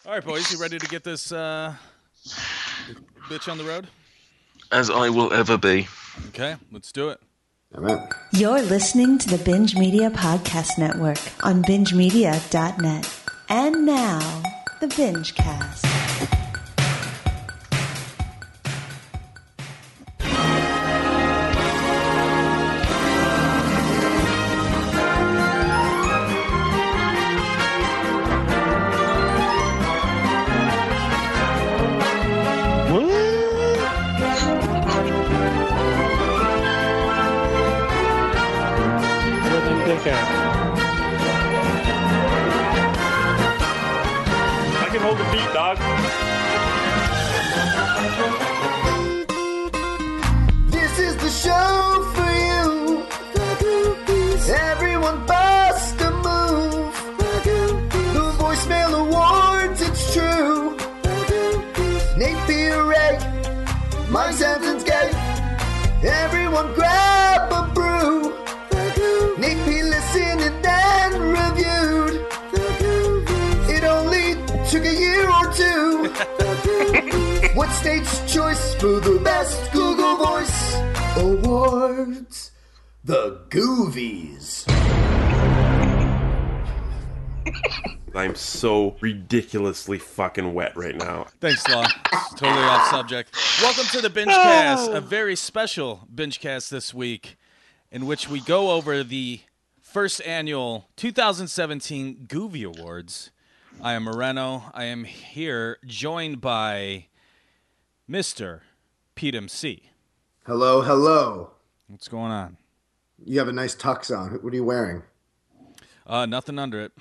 All right, boys, you ready to get this bitch on the road? As I will ever be. Okay, let's do it. Amen. You're listening to the Binge Media Podcast Network on BingeMedia.net. And now, the Binge Cast. I can hold the beat, dog. This is the show for you. Everyone bust a move. The voicemail awards, it's true. Nate Pierre, Mike Sampson's gay. Everyone grab a brew. Nate P listened and then reviewed. It only took a year or two. What's Nate's choice for the best Google Voice Awards? The Goovies. I'm so ridiculously fucking wet right now. Thanks, Law. Totally off subject. Welcome to the Binge Cast, a very special Binge Cast this week, in which we go over the first annual 2017 Goovy Awards. I am Moreno. I am here joined by Mr. Pete MC. Hello, hello. What's going on? You have a nice tux on. What are you wearing? Nothing under it.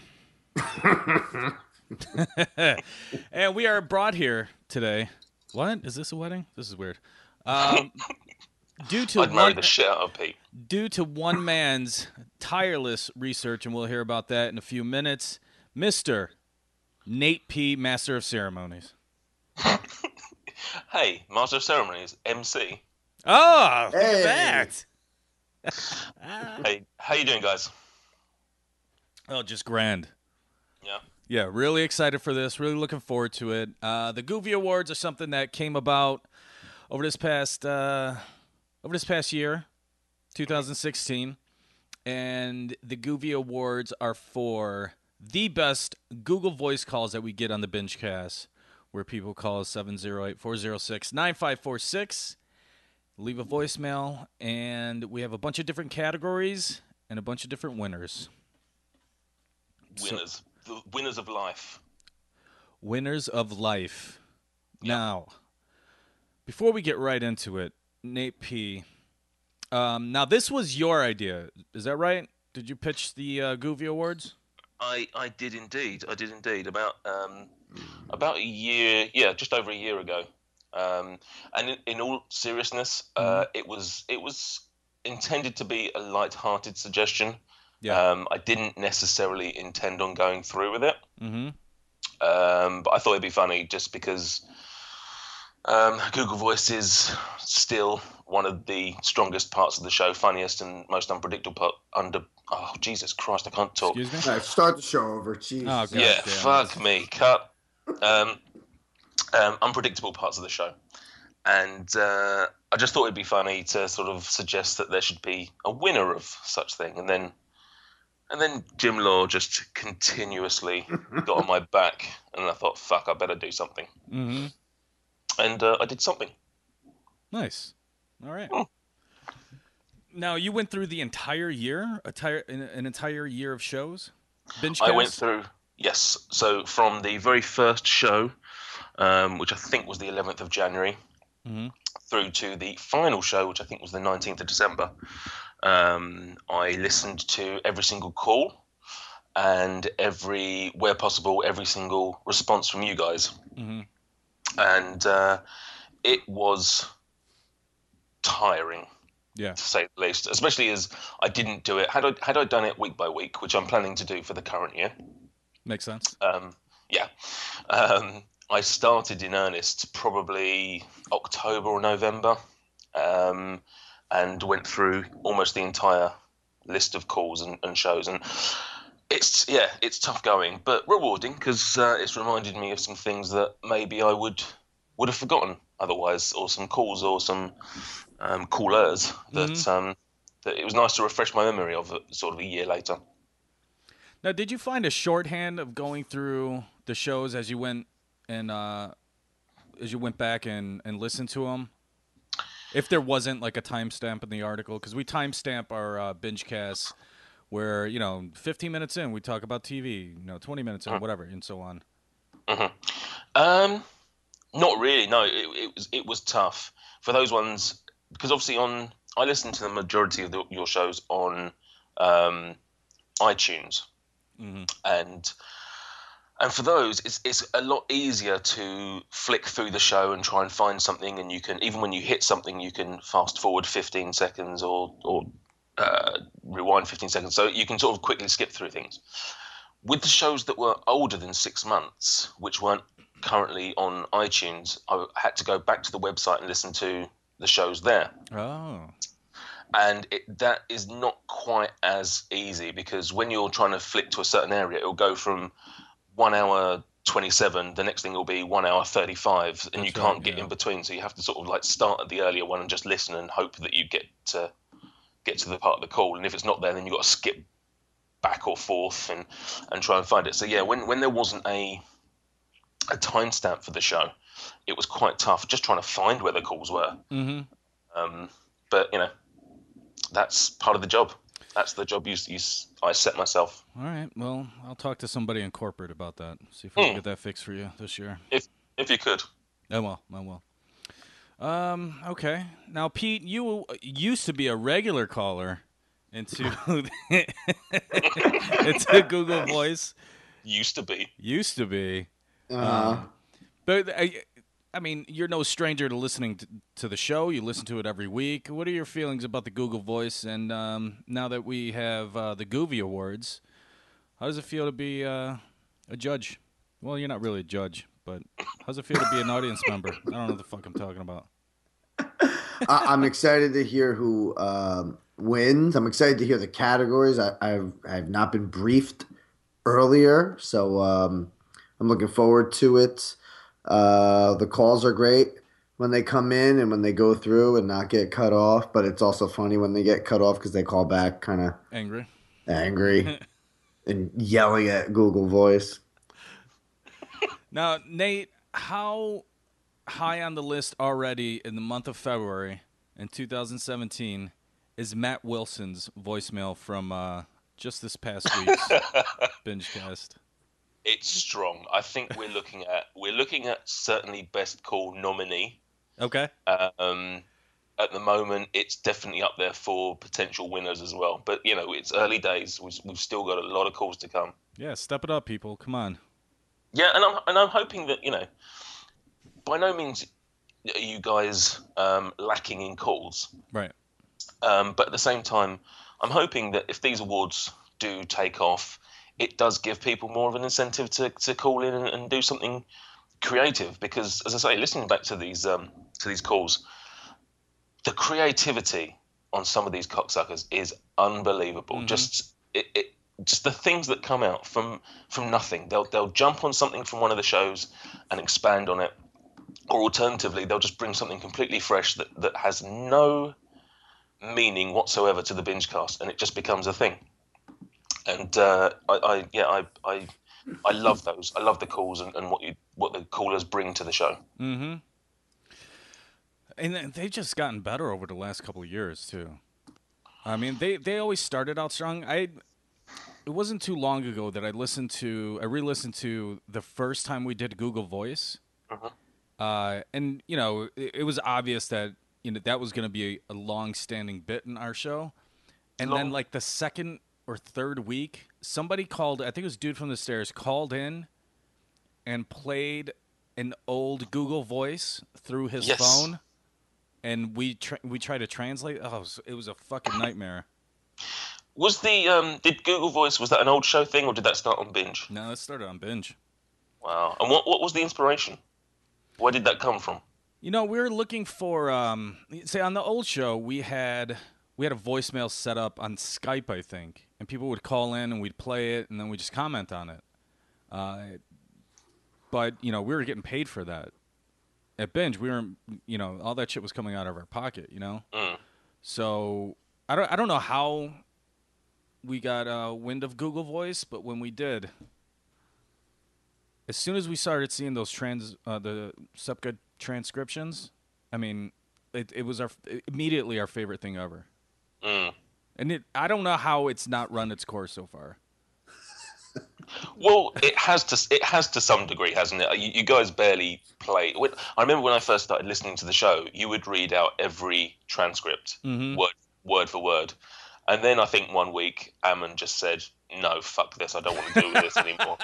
And we are brought here today. What? Is this a wedding? This is weird. Due to I'd marry the shit out of Pete. Due to one man's tireless research, and we'll hear about that in a few minutes, Mr. Nate P., Master of Ceremonies. Hey, Master of Ceremonies, MC. Oh, look Hey. at that. Hey, how you doing, guys? Oh, just grand. Yeah. Yeah, really excited for this. Really looking forward to it. The Goovy Awards are something that came about over this past year, 2016, and the Goovy Awards are for the best Google Voice calls that we get on the Binge Cast, where people call us 708-406-9546, leave a voicemail, and we have a bunch of different categories and a bunch of different winners. Winners. The winners of life. Winners of life. Yep. Now, before we get right into it, Nate P., now this was your idea. Is that right? Did you pitch the Goovy Awards? I did indeed. About a year, just over a year ago. And in all seriousness, it was intended to be a light-hearted suggestion. Yeah. I didn't necessarily intend on going through with it. Mm-hmm. But I thought it'd be funny just because Google Voice is still one of the strongest parts of the show, funniest and most unpredictable Oh, Jesus Christ, I can't talk. Excuse me? All right, start the show over. Jesus. Oh, God. Yeah, damn. fuck me. Cut. Unpredictable parts of the show. And I just thought it'd be funny to sort of suggest that there should be a winner of such thing. And then Jim Law just continuously got on my back. And I thought, fuck, I better do something. Mm-hmm. And I did something. Nice. All right. Oh. Now, you went through the entire year, an entire year of shows? Binge I Cast? went through, yes. So from the very first show, which I think was the 11th of January, Mm-hmm. through to the final show, which I think was the 19th of December, I listened to every single call and where possible, every single response from you guys. Mm-hmm. And it was tiring, Yeah. to say the least, especially as I didn't do it. Had I done it week by week, which I'm planning to do for the current year, Makes sense. I started in earnest probably October or November, and went through almost the entire list of calls and shows. And It's tough going, but rewarding because it's reminded me of some things that maybe I would have forgotten otherwise, or some calls or some callers that it was nice to refresh my memory of sort of a year later. Now, did you find a shorthand of going through the shows as you went and back and listened to them? If there wasn't like a timestamp in the article, because we timestamp our binge casts where, 15 minutes in we talk about TV, 20 minutes in, whatever, and so on. Mm-hmm. Not really. No, it was tough for those ones because obviously I listened to the majority of your shows on iTunes, and for those it's a lot easier to flick through the show and try and find something, and you can, even when you hit something, you can fast forward 15 seconds or rewind 15 seconds, so you can sort of quickly skip through things. With the shows that were older than 6 months, which weren't currently on iTunes, I had to go back to the website and listen to the shows there. Oh. And that is not quite as easy, because when you're trying to flick to a certain area, it'll go from 1 hour 27, the next thing will be 1 hour 35, and you can't get in between. So you have to sort of like start at the earlier one and just listen and hope that you get to the part of the call. And if it's not there, then you've got to skip back or forth and try and find it. So yeah, when there wasn't a timestamp for the show, it was quite tough just trying to find where the calls were. But that's part of the job. That's the job I set myself. All right. Well, I'll talk to somebody in corporate about that. See if we can get that fixed for you this year. If you could. I will. Okay. Now, Pete, you used to be a regular caller into Google Voice. Used to be. But I mean, you're no stranger to listening to the show. You listen to it every week. What are your feelings about the Google Voice? And now that we have the Goovy Awards, how does it feel to be a judge? Well, you're not really a judge, but how does it feel to be an audience member? I don't know what the fuck I'm talking about. I'm excited to hear who wins. I'm excited to hear the categories. I've not been briefed earlier, so I'm looking forward to it. The calls are great when they come in and when they go through and not get cut off, but it's also funny when they get cut off because they call back kind of angry and yelling at Google Voice. Now, Nate, how high on the list already in the month of February in 2017 is Matt Wilson's voicemail from just this past week's BingeCast? It's strong. I think we're looking at certainly best call nominee. Okay. At the moment, it's definitely up there for potential winners as well. But it's early days. We've still got a lot of calls to come. Yeah, step it up, people. Come on. Yeah, and I'm hoping that by no means are you guys lacking in calls. Right. But at the same time, I'm hoping that if these awards do take off, it does give people more of an incentive to call in and do something creative. Because, as I say, listening back to these calls, the creativity on some of these cocksuckers is unbelievable. Just the things that come out from nothing. They'll jump on something from one of the shows and expand on it, or alternatively, they'll just bring something completely fresh that has no meaning whatsoever to the binge cast, and it just becomes a thing. And I love those. I love the calls and what the callers bring to the show. Mm-hmm. And they've just gotten better over the last couple of years too. I mean, they always started out strong. It wasn't too long ago that I re-listened to the first time we did Google Voice, and it was obvious that that was going to be a long-standing bit in our show, and then like the second or third week, somebody called, I think it was Dude from the Stairs, called in and played an old Google Voice through his phone, and we tried to translate. Oh, it was a fucking nightmare. Was did Google Voice, was that an old show thing, or did that start on Binge? No, it started on Binge. Wow. And what was the inspiration? Where did that come from? We were looking for say on the old show we had a voicemail set up on Skype, I think. and people would call in and we'd play it and then we just comment on it. But we were getting paid for that. At Binge, we weren't, all that shit was coming out of our pocket, So I don't know how we got wind of Google Voice, but when we did, as soon as we started seeing those the SEPCA transcriptions, I mean, it was immediately our favorite thing ever. And I don't know how it's not run its course so far. Well, it has to some degree, hasn't it? You guys barely play. I remember when I first started listening to the show, you would read out every transcript, word for word. And then I think one week, Ammon just said, no, fuck this. I don't want to deal with this anymore.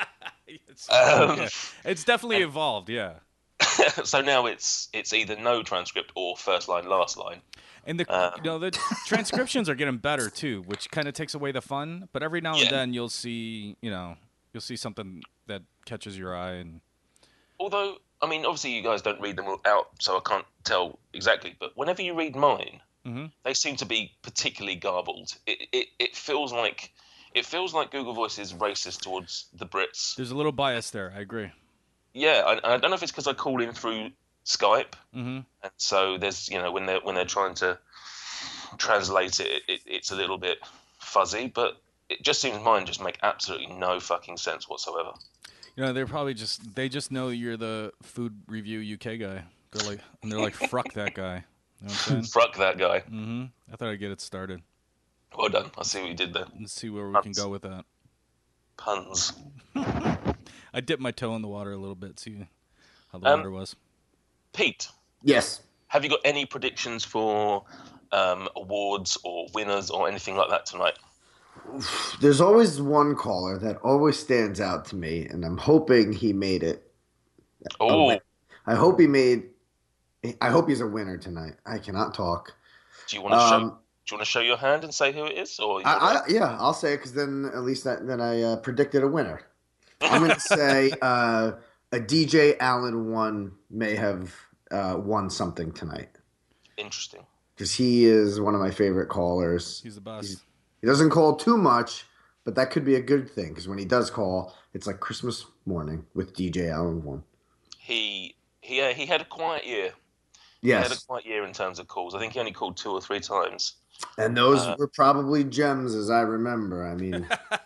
It's definitely evolved, yeah. So now it's either no transcript or first line, last line. And the transcriptions are getting better too, which kind of takes away the fun. But every now and then you'll see something that catches your eye. And although, I mean, obviously you guys don't read them out, so I can't tell exactly. But whenever you read mine, they seem to be particularly garbled. It feels like Google Voice is racist towards the Brits. There's a little bias there. I agree. Yeah, I don't know if it's because I call in through Skype, and so there's when they're trying to translate it's a little bit fuzzy, but it just seems mine just make absolutely no fucking sense whatsoever. They just know you're the food review UK guy. They're like fuck that guy. You know what I'm saying? Fuck that guy. I thought I'd get it started. Well done. I see what you did there. Let's see where we can go with that. Puns. I dipped my toe in the water a little bit, see how the water was. Pete. Yes. Have you got any predictions for awards or winners or anything like that tonight? There's always one caller that always stands out to me, and I'm hoping he made it. Oh. I hope he's a winner tonight. I cannot talk. Do you want to show your hand and say who it is? Or yeah, I'll say it because then at least I predicted a winner. I'm going to say a DJ Allen 1 may have won something tonight. Interesting. Because he is one of my favorite callers. He's the best. He doesn't call too much, but that could be a good thing because when he does call, it's like Christmas morning with DJ Allen 1. He had a quiet year. Yes. He had a quiet year in terms of calls. I think he only called 2 or 3 times. And those were probably gems, as I remember. I mean,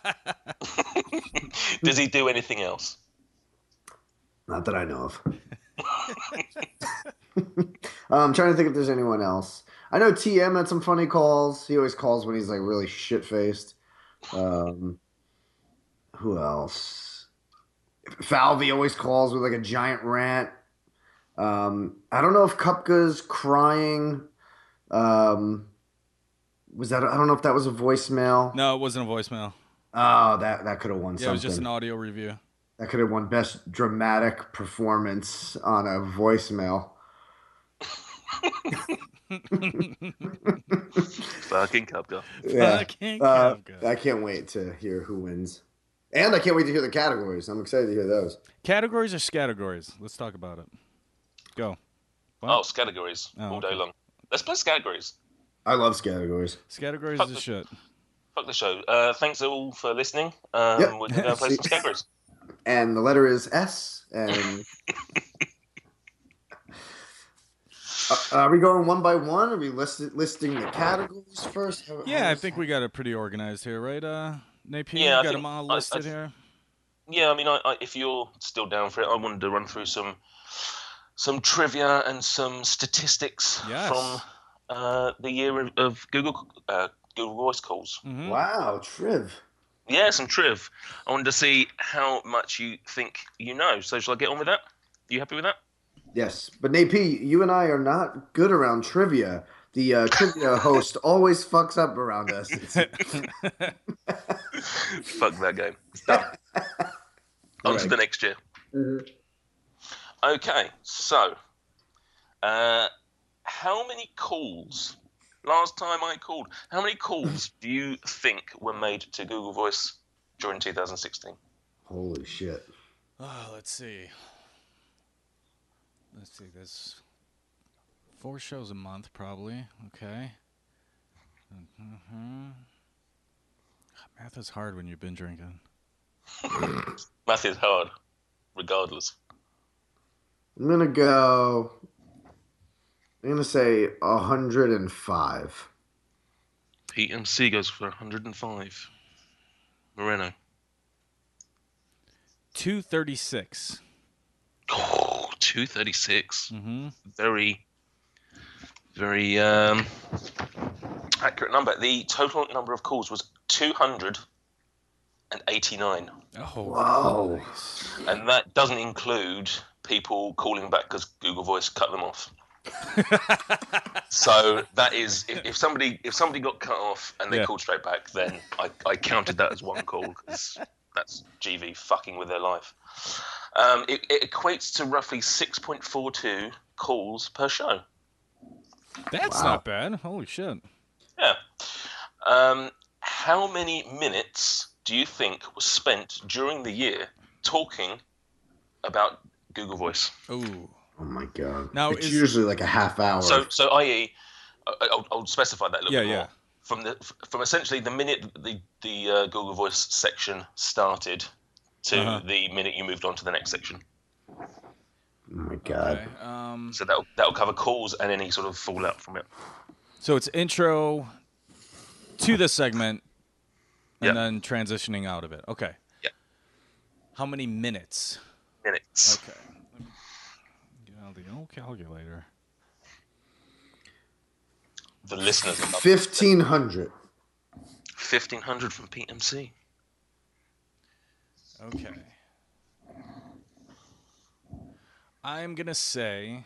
does he do anything else? Not that I know of. I'm trying to think if there's anyone else. I know TM had some funny calls. He always calls when he's like really shit-faced. Who else? Falvey always calls with like a giant rant. I don't know if Kupka's crying. Was that? I don't know if that was a voicemail. No, it wasn't a voicemail. Oh, that could have won something. It was just an audio review. That could have won best dramatic performance on a voicemail. Fucking Kupka. Yeah. Fucking Kupka. I can't wait to hear who wins. And I can't wait to hear the categories. I'm excited to hear those. Categories or scattergories? Let's talk about it. Go. What? Oh, categories all day long. Let's play categories. I love categories. Categories is shit. Fuck the show. Thanks all for listening. We're going to play some categories. And the letter is S. And are we going one by one? Are we listing the categories first? I think we got it pretty organized here, right, Nape? Yeah, got them all listed here. Yeah, I mean, if you're still down for it, I wanted to run through some trivia and some statistics from the year of Google Voice calls. Mm-hmm. Wow, Triv. Yeah, some Triv. I wanted to see how much you think you know. So shall I get on with that? You happy with that? Yes, but Nate P, you and I are not good around trivia. The trivia host always fucks up around us. Fuck that game. It's done. On to the next year. Mm-hmm. Okay, so how many calls? Last time I called, how many calls do you think were made to Google Voice during 2016? Holy shit. Oh, let's see. There's 4 shows a month, probably. Okay. Math is hard when you've been drinking. Math is hard, regardless. I'm gonna say 105. Pete MC goes for 105. Moreno. 236. Oh, 236. Mm-hmm. Very, very accurate number. The total number of calls was 289. Oh, Whoa. nice. And that doesn't include people calling back because Google Voice cut them off. So that is, if somebody got cut off and they called straight back, then I counted that as one call because that's GV fucking with their life. It equates to roughly 6.42 calls per show. That's not bad. Holy shit. Yeah. How many minutes do you think was spent during the year talking about Google Voice? Ooh. Oh my god. Now, it's usually like a half hour. So i.e., I'll specify that a little bit more. Yeah. From essentially the minute the Google Voice section started to the minute you moved on to the next section. Oh my god. Okay. So that'll cover calls and any sort of fallout from it. So it's intro to the segment and then transitioning out of it. Okay. Yeah. How many minutes? Minutes. Okay. Get out the old calculator. The listeners are 1,500. 1,500 from PMC. Okay. I'm going to say...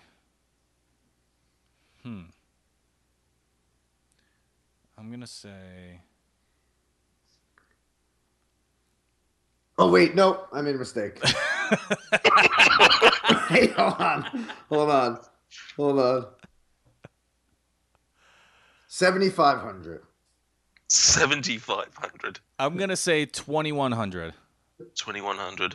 I'm going to say... Oh, wait, no. I made a mistake. Hey, hold on. 7,500. 7,500. I'm going to say 2,100. 2,100.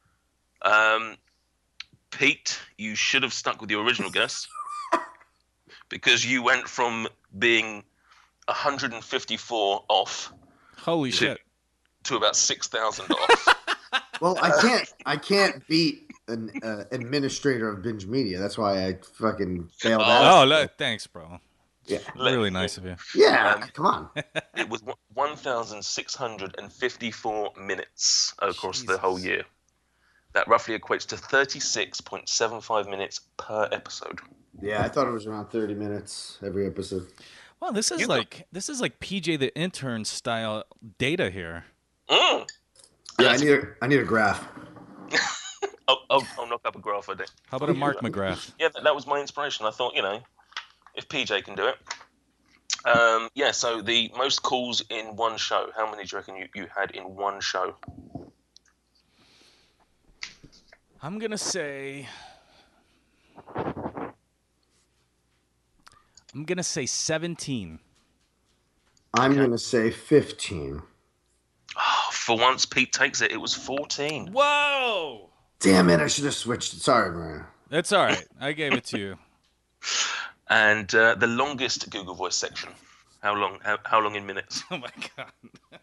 Pete, you should have stuck with your original guess because you went from being 154 off Holy shit. to about 6,000 off. Well, I can't beat an administrator of Binge Media. That's why I fucking failed out. Oh, thanks, bro. Yeah. Really nice of you. Yeah, come on. It was 1,654 minutes across the whole year. That roughly equates to 36.75 minutes per episode. Yeah, I thought it was around 30 minutes every episode. Well, this is like PJ the Intern style data here. Mm. Yeah, I need a graph. I'll knock up a graph I think. How about a Mark McGrath? Yeah, that was my inspiration. I thought, if PJ can do it. So the most calls in one show. How many do you reckon you had in one show? I'm going to say 17. I'm going to say 15. Oh, for once, Pete takes it. It was 14. Whoa! Damn it, I should have switched. Sorry, Marina. That's all right. I gave it to you. And the longest Google Voice section. How long? How long in minutes? Oh, my God.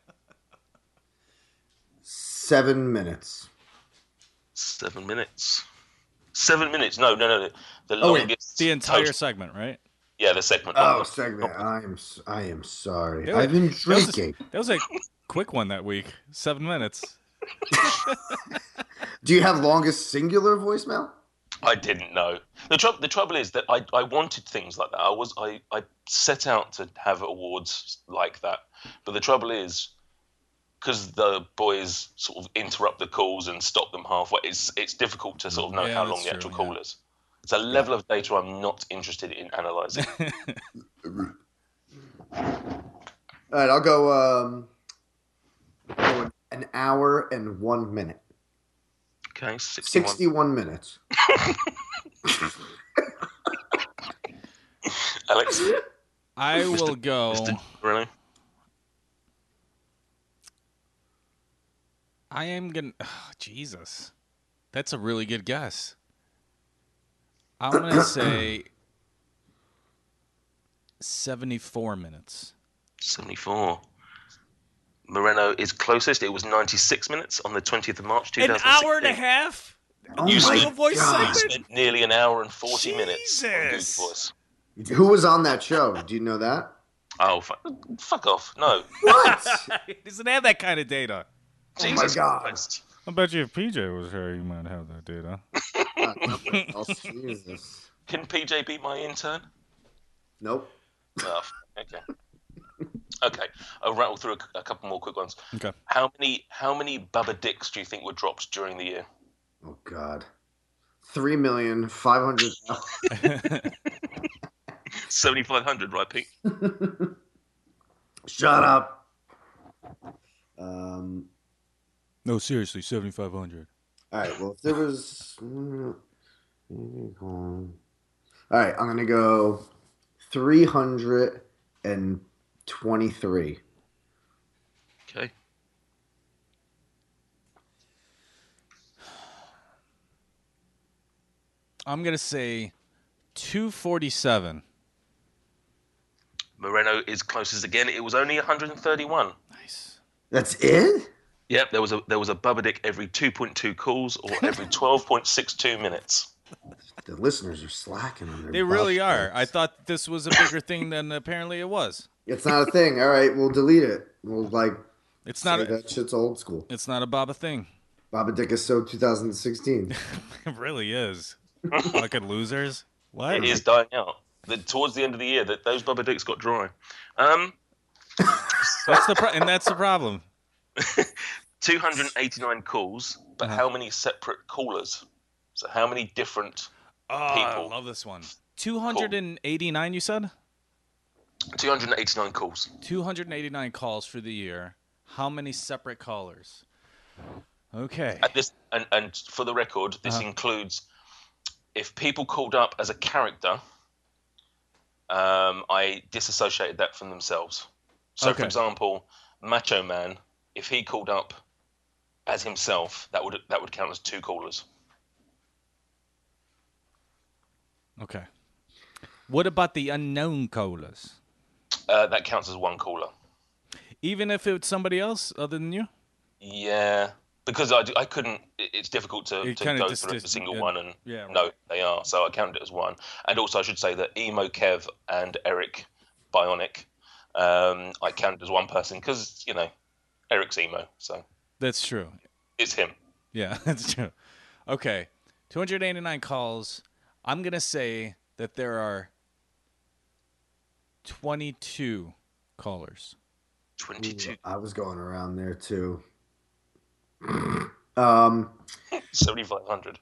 7 minutes. 7 minutes. 7 minutes. No. The longest. The entire total- segment, right? Yeah, the segment. Oh, segment. I am sorry. Dude, I've been drinking. That was a quick one that week. 7 minutes. Do you have longest singular voicemail? I didn't know. The trouble is that I wanted things like that. I set out to have awards like that. But the trouble is, because the boys sort of interrupt the calls and stop them halfway, it's difficult to sort of know how long the actual call is. It's a level of data I'm not interested in analysing. All right, I'll go an hour and 1 minute. Okay, 61. 61 minutes. Alex? I will go. Really? I am going to. Oh, Jesus. That's a really good guess. I'm going to say 74 minutes. 74. Moreno is closest. It was 96 minutes on the 20th of March, An 2016. hour and a half? Oh You my spent- Voice God. You spent nearly an hour and 40 minutes on Google Jesus. Voice. Who was on that show? Do you know that? Oh, fuck off. No. What? He doesn't have that kind of data. Oh my Jesus God. Christ. I bet you if PJ was here, you might have that data. Oh, Jesus. Can PJ be my intern? Nope. Oh, okay. Okay, I'll rattle through a couple more quick ones. Okay. How many Bubba Dicks do you think were dropped during the year? Oh God. 3,500,000. 7,500, right, Pete? Shut up. No, seriously, 7,500. All right. Well, if there was, all right, I'm gonna go 323. Okay. I'm going to say 247. Moreno is closest again. It was only 131. Nice. That's it? Yep, there was a Bubba Dick every 2.2 calls or every 12.62 minutes. The listeners are slacking on their They really butt are. plugs. I thought this was a bigger thing than apparently it was. It's not a thing. All right, we'll delete it. We'll It's say not. that shit's old school. It's not a Baba thing. Baba Dick is so 2016. It really is. Fucking losers. What? It is dying out. Towards the end of the year, those Bubba Dicks got dry. That's the problem. 289 calls, but how many separate callers? So how many different Oh, people? I love this one. 289, you said? 289 calls. 289 calls for the year. How many separate callers? Okay. And for the record, this includes if people called up as a character. I disassociated that from themselves. So, Okay. for example, Macho Man, if he called up as himself, that would count as 2 callers. Okay. What about the unknown callers? That counts as 1 caller. Even if it's somebody else other than you? Yeah, because I couldn't. It's difficult to kinda go just- through every single yeah. one and Yeah, right. no, they are. So I counted it as 1. And also, I should say that Emo Kev and Eric Bionic, I counted as 1 person because Eric's emo, so That's true. it's him. Yeah, that's true. Okay. 289 calls. I'm going to say that there are 22 callers. 22, I was going around there too. 7,500.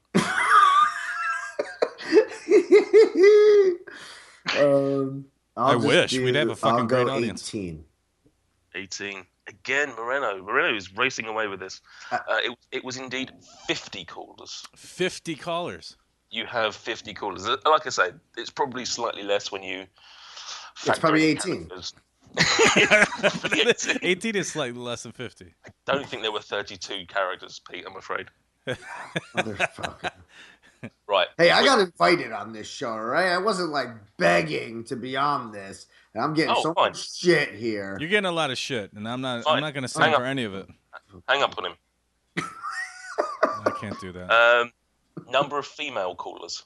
I wish. We'd have a fucking great audience. 18. 18. Again, Moreno is racing away with this. It was indeed 50 callers. 50 callers. You have 50 callers. Like I say, it's probably slightly less when you. It's probably factor in 18. characters. 18 is slightly less than 50. Don't think there were 32 characters, Pete, I'm afraid. Motherfucker. Right. Hey, I got invited on this show, all right? I wasn't begging to be on this. And I'm getting so fine. much shit here. You're getting a lot of shit, and I'm not Fine. going to stand Hang for up. any of it. Hang up on him. I can't do that. Number of female callers.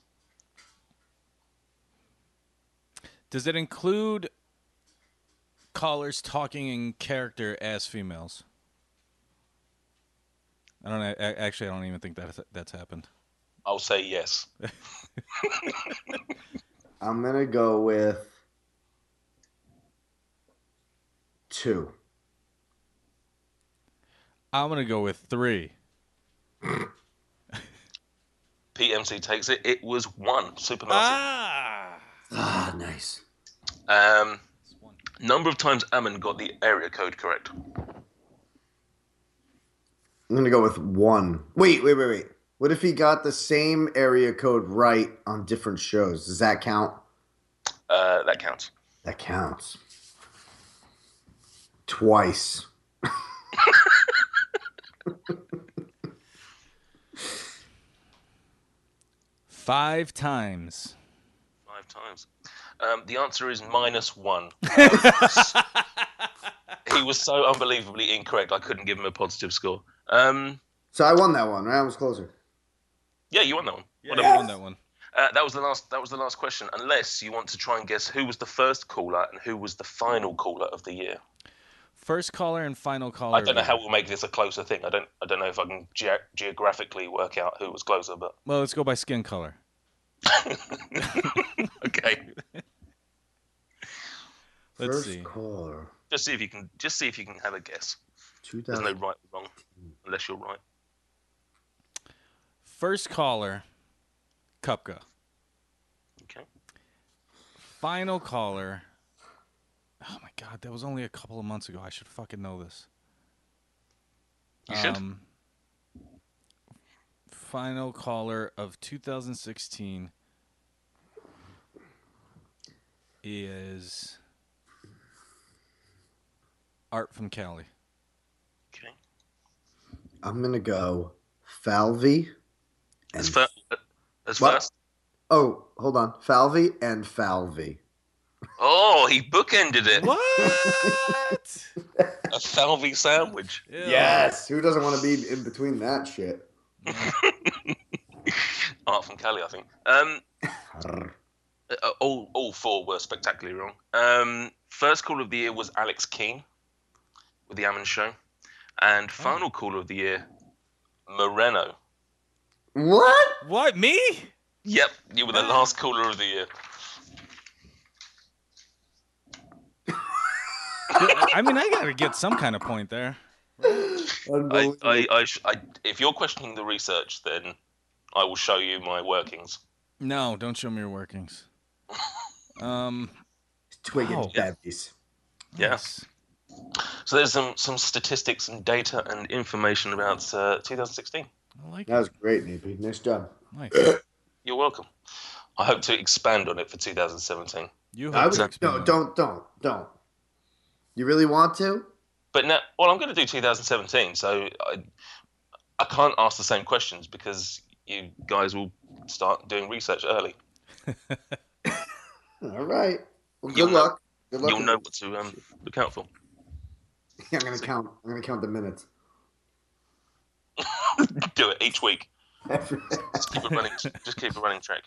Does it include callers talking in character as females? I don't even think that's happened. I'll say yes. I'm going to go with 2. I'm going to go with 3. PMC takes it. It was 1. Supermassive. Ah, nice. Number of times Ammon got the area code correct. I'm going to go with 1. Wait. What if he got the same area code right on different shows? Does that count? That counts. That counts. Twice. Five times. 5 times. The answer is -1. he was so unbelievably incorrect, I couldn't give him a positive score. So I won that one, right? I was closer. Yeah, you won that one. Yeah, I won that one. That was the last question. Unless you want to try and guess who was the first caller and who was the final caller of the year. First caller and final caller. I don't know how we'll make this a closer thing. I don't know if I can geographically work out who was closer, but Well, let's go by skin color. okay. Let's First see. caller. Just see if you can have a guess. There's 2000. no right or wrong, unless you're right. First caller, Kupka. Okay. Final caller. Oh my God, that was only a couple of months ago. I should fucking know this. You should. Final caller of 2016 is Art from Cali. Okay. I'm gonna go Falvey. As What? first. Oh, hold on. Falvey and Falvey. Oh, he bookended it. What? A Falvey sandwich. Yes. Who doesn't want to be in between that shit? Art from Cali, I think. All four were spectacularly wrong. First caller of the year was Alex Keane with the Ammon Show, and final caller of the year, Moreno. What? What? Me? Yep, you were the last caller of the year. I mean, I gotta get some kind of point there. If you're questioning the research, then I will show you my workings. No, don't show me your workings. Twig Wow. and bevies. Yes. So there's some statistics and data and information about 2016. I like That it. was great, Neepy. Nice job. Nice. You're welcome. I hope to expand on it for 2017. You I hope would, to no, expand. don't. You really want to? But now, well, I'm going to do 2017, so I can't ask the same questions because you guys will start doing research early. All right. Well, You'll good know- luck. Good luck. You'll know what to look out for. I'm gonna count. I'm gonna count the minutes. Do it each week. Just keep a running track.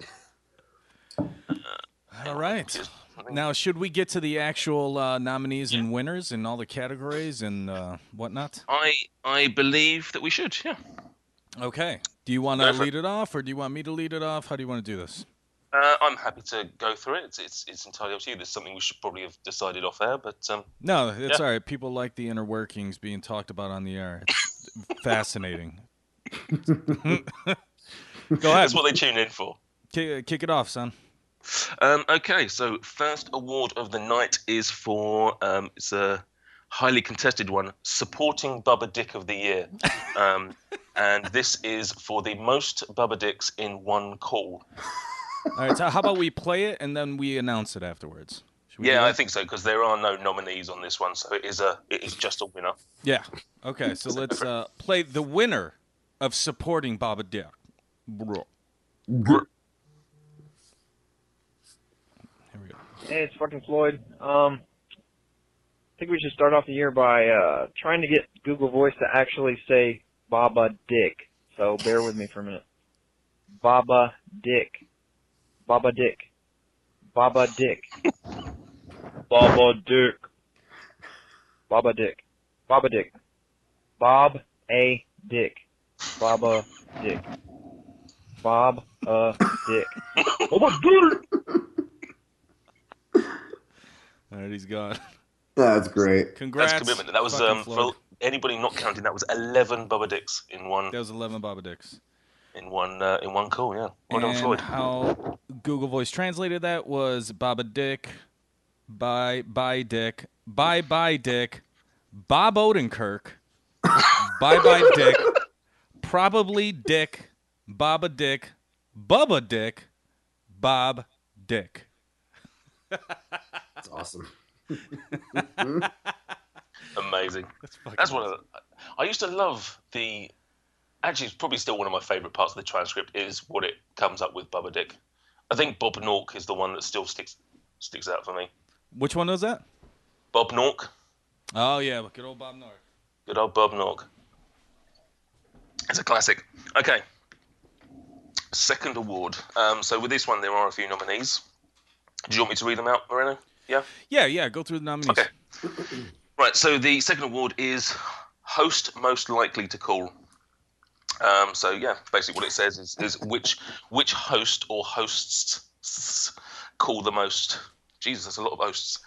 All right. Now, should we get to the actual nominees and winners in all the categories and whatnot? I believe that we should. Yeah. Okay. Do you want Go to for it. lead it off, or do you want me to lead it off? How do you want to do this? I'm happy to go through it. It's entirely up to you. There's something we should probably have decided off air, but No, it's Yeah. all right. People like the inner workings being talked about on the air. It's fascinating. Go ahead. that's what they tune in for. Kick it off, son. Okay, so first award of the night is for it's a highly contested one, supporting Bubba Dick of the year, and this is for the most Bubba Dicks in one call. All right. So how about we play it and then we announce it afterwards? Should we do Yeah, that? I think so because there are no nominees on this one, so it is just a winner. Yeah. Okay. So let's play the winner of supporting Baba Dick. Bro. Here we go. Hey, it's fucking Floyd. I think we should start off the year by trying to get Google Voice to actually say Baba Dick. So bear with me for a minute. Baba Dick. Baba Dick. Baba Dick. Baba Dick. Baba Dick. Baba Dick. Bob A. Dick. Baba Dick. Bob a Dick. Baba Dick. All right, he's gone. That's great. Congrats. That's commitment. That was fucking for Floyd. anybody not counting. That was 11 Bubba Dicks in one That was 11 Baba Dicks. in one call. Yeah, well done, And Floyd. how Google Voice translated that was Baba Dick, bye Dick, bye Dick, Bob Odenkirk, bye Dick, probably Dick, Baba Dick, Bubba Dick, Bob Dick. That's awesome. Amazing. That's one of the, I used to love the. Actually, it's probably still one of my favourite parts of the transcript is what it comes up with Bubba Dick. I think Bob Nork is the one that still sticks out for me. Which one was that? Bob Nork. Oh, yeah, good old Bob North. Good old Bob Norg. It's a classic. Okay. Second award. So with this one, there are a few nominees. Do you want me to read them out, Moreno? Yeah? Yeah, go through the nominees. Okay. Right, so the second award is Host Most Likely to Call. So, yeah, basically what it says is which host or hosts call the most. Jesus, that's a lot of hosts.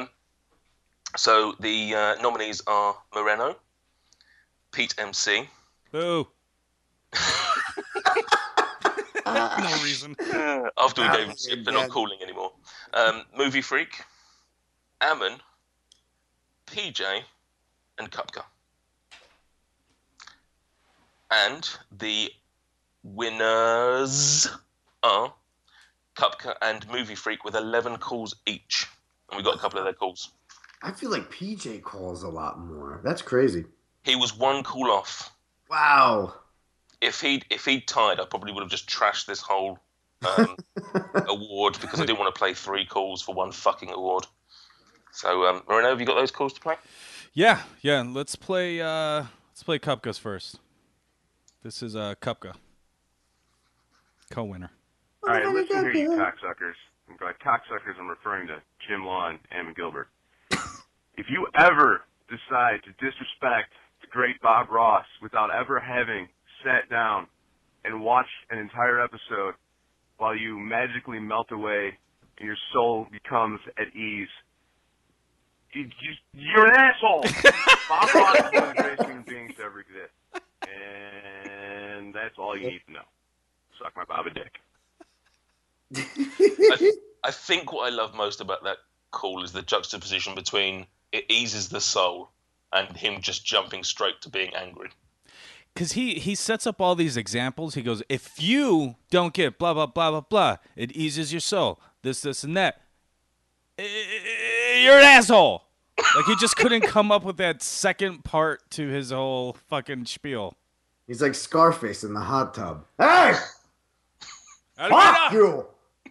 So the nominees are Moreno, Pete MC. Boo. No reason. After we gave him shit for not calling anymore. Movie Freak, Ammon, PJ, and Kupka. And the winners are Kupka and Movie Freak with 11 calls each. And we got a couple of their calls. I feel like PJ calls a lot more. That's crazy. He was one call off. Wow. If he'd tied, I probably would have just trashed this whole award because I didn't want to play 3 calls for one fucking award. So, Moreno, have you got those calls to play? Yeah. Let's play Kupka's first. This is Kupka, co-winner. All right, listen here, you cocksuckers. And by cocksuckers, I'm referring to Jim Law and Ammon Gilbert. If you ever decide to disrespect the great Bob Ross without ever having sat down and watched an entire episode while you magically melt away and your soul becomes at ease, you're an asshole. Bob Ross is one of the greatest human beings to ever exist. And that's all you need to know. Suck my Baba dick. I think what I love most about that call is the juxtaposition between it eases the soul and him just jumping straight to being angry. Because he sets up all these examples. He goes, if you don't get blah, blah, blah, blah, blah, it eases your soul. This, and that. You're an asshole. Like, he just couldn't come up with that second part to his whole fucking spiel. He's like Scarface in the hot tub. Hey! Fuck Fuck you!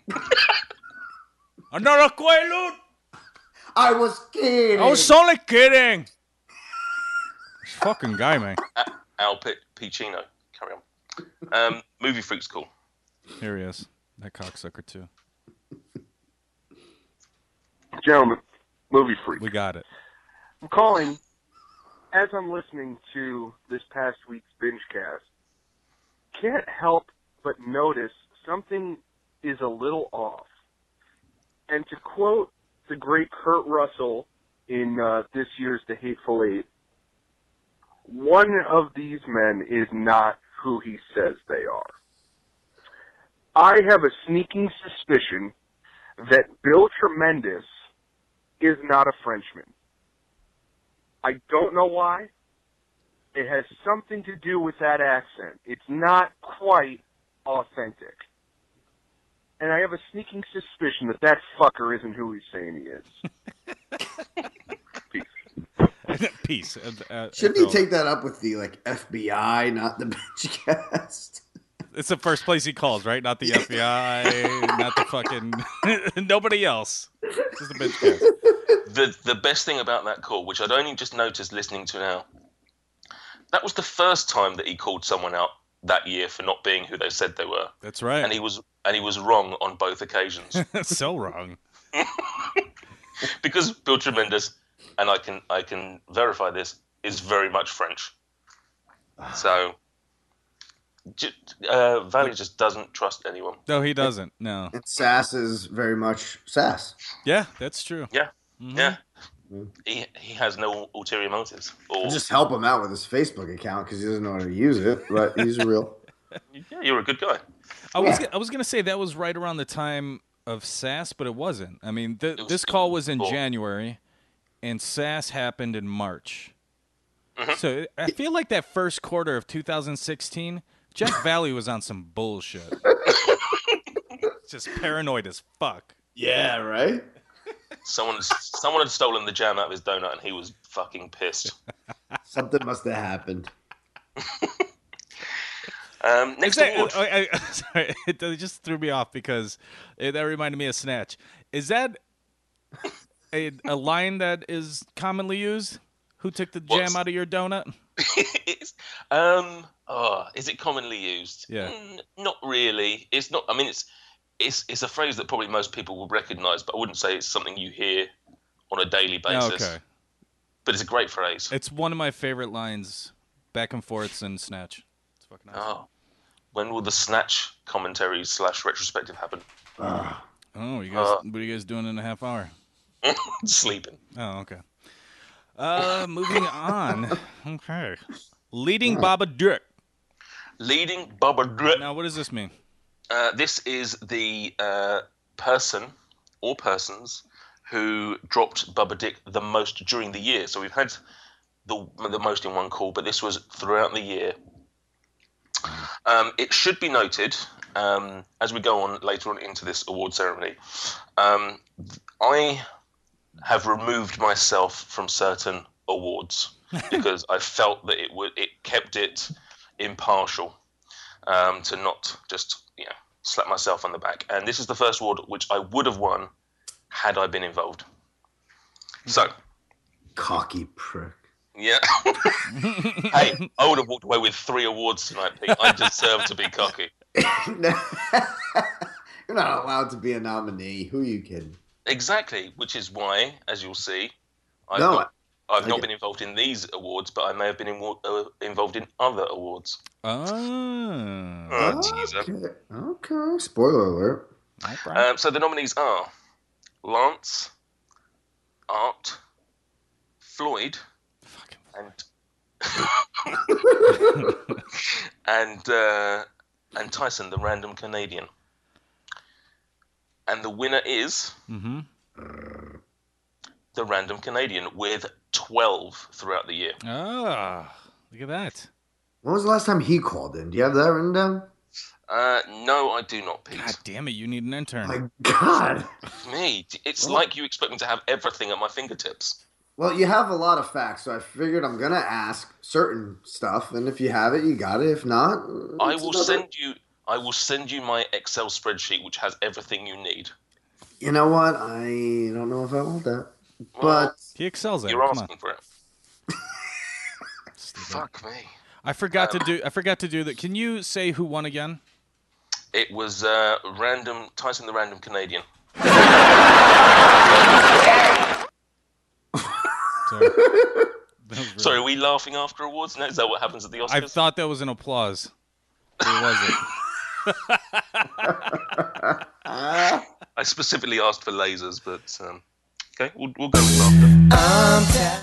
Another Quaalude! I was kidding. I was only kidding. This fucking guy, man. Al Pacino. Carry on. Movie Freak's cool. Here he is. That cocksucker, too. Gentlemen, Movie Freak. We got it. I'm calling as I'm listening to this past week's binge cast. Can't help but notice something is a little off. And to quote the great Kurt Russell in this year's The Hateful Eight, one of these men is not who he says they are. I have a sneaking suspicion that Bill Tremendous is not a Frenchman. I don't know why. It has something to do with that accent. It's not quite authentic. And I have a sneaking suspicion that that fucker isn't who he's saying he is. Peace. Peace. Shouldn't he take that up with the FBI, not the Benchcast? It's the first place he calls, right? Not the FBI, not the fucking nobody else. Just the Benchcast. The best thing about that call, which I'd only just noticed listening to now, that was the first time that he called someone out that year for not being who they said they were. That's right. And he was wrong on both occasions. So wrong. Because Bill Tremendous, and I can verify this, is very much French. So Valley just doesn't trust anyone. No, he doesn't. No. And Sass is very much Sass. Yeah, that's true. Yeah. Mm-hmm. Yeah. He has no ulterior motives. Or Just help him out with his Facebook account because he doesn't know how to use it, but he's real. yeah, you're a good guy. I was gonna say that was right around the time of Sass, but it wasn't. I mean, this call was in January, and Sass happened in March. Mm-hmm. So I feel like that first quarter of 2016, Jack Valley was on some bullshit. Just paranoid as fuck. Yeah, right? Someone had stolen the jam out of his donut, and he was fucking pissed. Something must have happened. Next award. Sorry, it just threw me off because that reminded me of Snatch. Is that a line that is commonly used? Who took the jam out of your donut? Is it commonly used? Yeah. Not really. It's not. I mean, it's a phrase that probably most people will recognise, but I wouldn't say it's something you hear on a daily basis. Okay. But it's a great phrase. It's one of my favorite lines, back and forths in Snatch. It's fucking awesome. Oh, when will the Snatch commentaries / retrospective happen? Oh, you guys, what are you guys doing in a half hour? Sleeping. Oh, okay. Moving on. Okay. Leading Baba Dick. Leading Baba Dick. Now, what does this mean? This is the person or persons who dropped Bubba Dick the most during the year. So we've had the most in one call, but this was throughout the year. It should be noted, as we go on later on into this award ceremony, I have removed myself from certain awards because I felt that it kept it impartial, to not just slap myself on the back. And this is the first award which I would have won had I been involved. So, cocky prick. Yeah. Hey, I would have walked away with 3 awards tonight, Pete. I deserve to be cocky. You're not allowed to be a nominee. Who are you kidding? Exactly, which is why, as you'll see, I've not been involved in these awards, but I may have been involved in other awards. Teaser. Okay. Spoiler alert. So the nominees are Lance, Art, Floyd, and Tyson, the random Canadian. And the winner is the random Canadian with 12 throughout the year. Ah, look at that. When was the last time he called in? Do you have that written down? No, I do not, Pete. God damn it, you need an intern. My God. Me, it's like you expect me to have everything at my fingertips. Well, you have a lot of facts, so I figured I'm going to ask certain stuff, and if you have it, you got it. If not, I will send you my Excel spreadsheet, which has everything you need. You know what? I don't know if I want that. But he excels at it. You're asking for it. Fuck me. I forgot to do that. Can you say who won again? It was Tyson the random Canadian. Sorry, are we laughing after awards? No, is that what happens at the Oscars? I thought that was an applause. Or was it? I specifically asked for lasers, but okay, we'll go with laughter.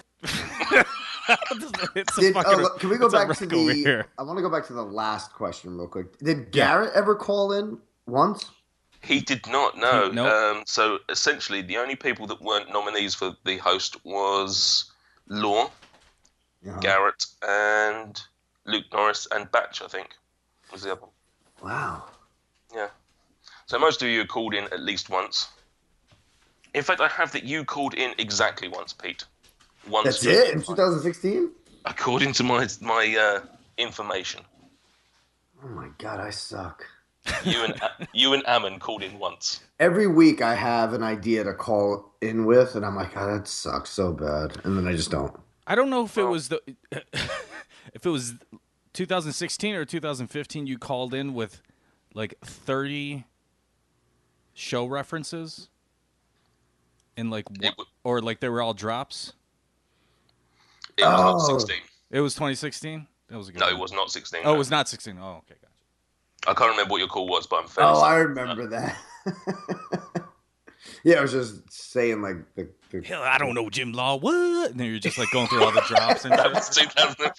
Can we go back to the? I want to go back to the last question real quick. Did Garrett ever call in once? He did not. No. Nope. So essentially, the only people that weren't nominees for the host was Law, Garrett, and Luke Norris, and Batch. I think was the other one. Wow. Yeah. So most of you called in at least once. In fact, I have that you called in exactly once, Pete. Once. That's it? In 2016? According to my information. Oh my God, I suck. You and Ammon called in once. Every week I have an idea to call in with, and I'm like, oh, that sucks so bad. And then I just don't. I don't know if it was if it was 2016 or 2015 you called in with like 30 show references and like or like they were all drops. It was not 16. It was 2016? That was a good one. It was not 16. Oh, it was not 16. Oh, okay, gotcha. I can't remember what your call was, but I'm fairly certain. I remember that. Yeah, I was just saying like the hell, I don't know Jim Law. What? And then you're just like going through all the drops and that was 2000.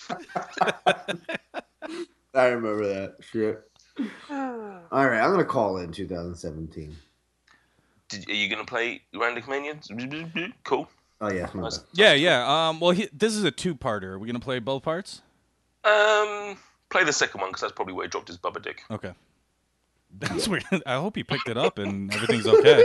I remember that shit. All right, I'm gonna call in 2017. Are you gonna play Random Canadians? Cool. Oh yeah, yeah. Well, this is a 2-parter. Are we gonna play both parts? Play the second one because that's probably where he dropped his Bubba Dick. Okay. That's weird. I hope he picked it up and everything's okay.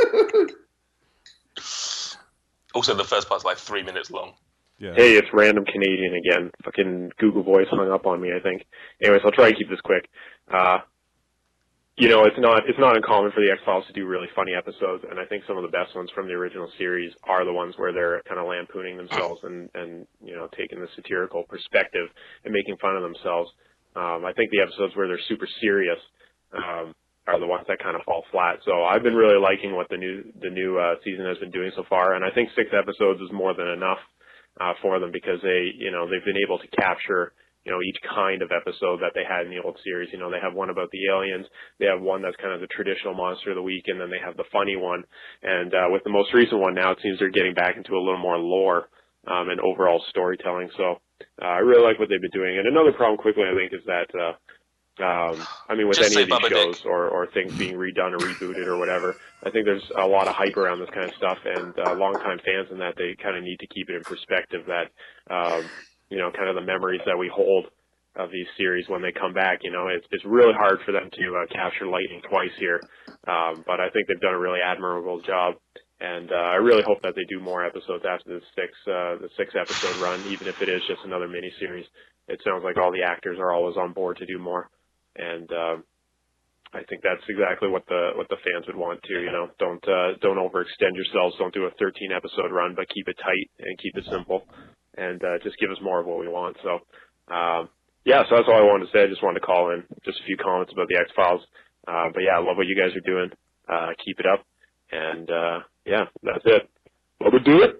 Also, the first part's like 3 minutes long. Yeah. Hey, it's Random Canadian again. Fucking Google Voice hung up on me, I think. Anyways, I'll try to keep this quick. it's not uncommon for the X-Files to do really funny episodes, and I think some of the best ones from the original series are the ones where they're kind of lampooning themselves and taking the satirical perspective and making fun of themselves. I think the episodes where they're super serious are the ones that kind of fall flat. So I've been really liking what the new season has been doing so far, and I think 6 episodes is more than enough for them because they've been able to capture each kind of episode that they had in the old series. They have one about the aliens, they have one that's kind of the traditional monster of the week, and then they have the funny one. And with the most recent one now, it seems they're getting back into a little more lore and overall storytelling. So I really like what they've been doing. And another problem quickly, I think, is that with Just any of say these Bubba shows Dick. or things being redone or rebooted or whatever, I think there's a lot of hype around this kind of stuff, and longtime fans in that they kind of need to keep it in perspective that kind of the memories that we hold of these series when they come back, it's really hard for them to capture lightning twice here. But I think they've done a really admirable job, and I really hope that they do more episodes after the 6 episode run, even if it is just another miniseries. It sounds like all the actors are always on board to do more, and I think that's exactly what the fans would want to. Don't overextend yourselves. Don't do a 13 episode run, but keep it tight and keep it simple, and just give us more of what we want. So, so that's all I wanted to say. I just wanted to call in just a few comments about the X-Files. But yeah, I love what you guys are doing. Keep it up, and that's it. What would do it?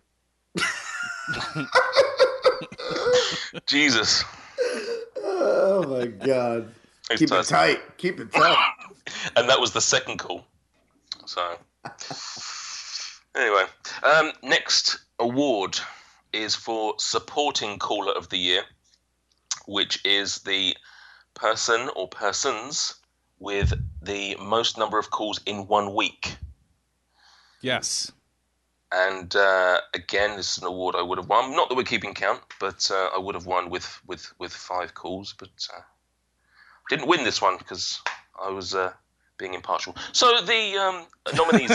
Jesus. Oh my God. Keep it tight. Keep it tight. And that was the second call. So, anyway, next award is for Supporting Caller of the Year, which is the person or persons with the most number of calls in 1 week. Yes. And again, this is an award I would have won. Not that we're keeping count, but I would have won with 5 calls. But didn't win this one because I was being impartial. So the nominees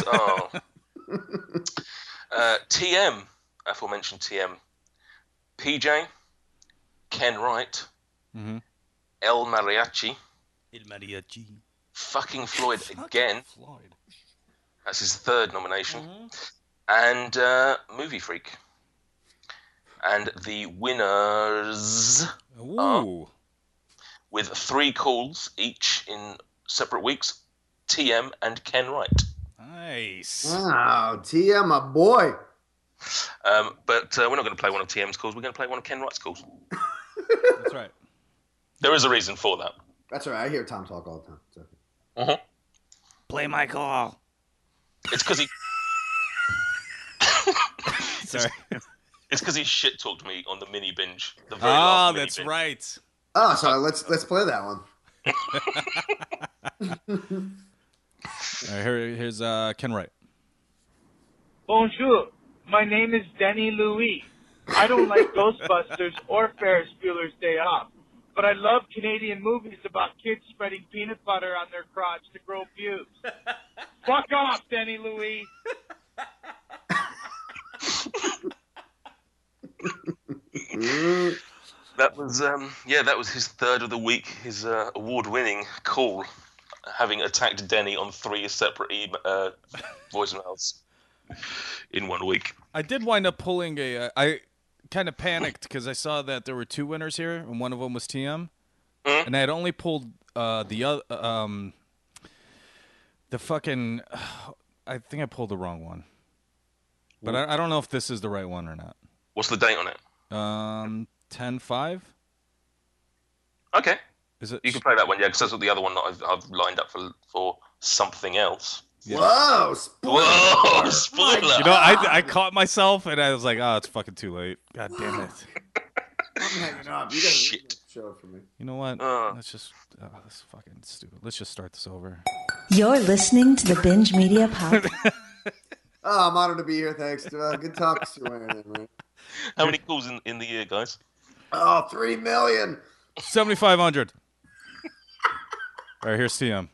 are TM, aforementioned TM, PJ, Ken Wright, El Mariachi, fucking Floyd again. That's his 3rd nomination. And Movie Freak. And the winners are, with 3 calls each in separate weeks, TM and Ken Wright. Nice. Wow, TM, my boy. But we're not going to play one of TM's calls. We're going to play one of Ken Wright's calls. That's right. There is a reason for that. That's all right. I hear Tom talk all the time. So. Play my call. It's because he... Sorry. It's because he shit talked me on the mini binge. The very last mini that's binge. right. Oh, sorry. Let's play that one. All right, here's Ken Wright. Bonjour. My name is Denny Louis. I don't like Ghostbusters or Ferris Bueller's Day Off, but I love Canadian movies about kids spreading peanut butter on their crotch to grow pubes. Fuck off, Denny Louis. That was that was his 3rd of the week, his award-winning call, having attacked Denny on 3 separate voicemails in 1 week. I did wind up pulling I kind of panicked because I saw that there were 2 winners here, and one of them was TM, and I had only pulled the fucking. I think I pulled the wrong one, but I don't know if this is the right one or not. What's the date on it? 10/5. Okay. Is it? You can play that one, yeah, because that's what the other one that I've lined up for something else. Yeah. Whoa! Spoiler! Whoa! Spoiler! You know, I caught myself and I was like, "Oh, it's fucking too late." God damn it! I'm hanging up. You guys Shit. show it for me. You know what? Let's just. This is fucking stupid. Let's just start this over. You're listening to the Binge Media Podcast. Oh, I'm honored to be here. Thanks. Good talk, Sir. How many calls in the year, guys? Oh, 3 million. 7,500. All right, here's TM.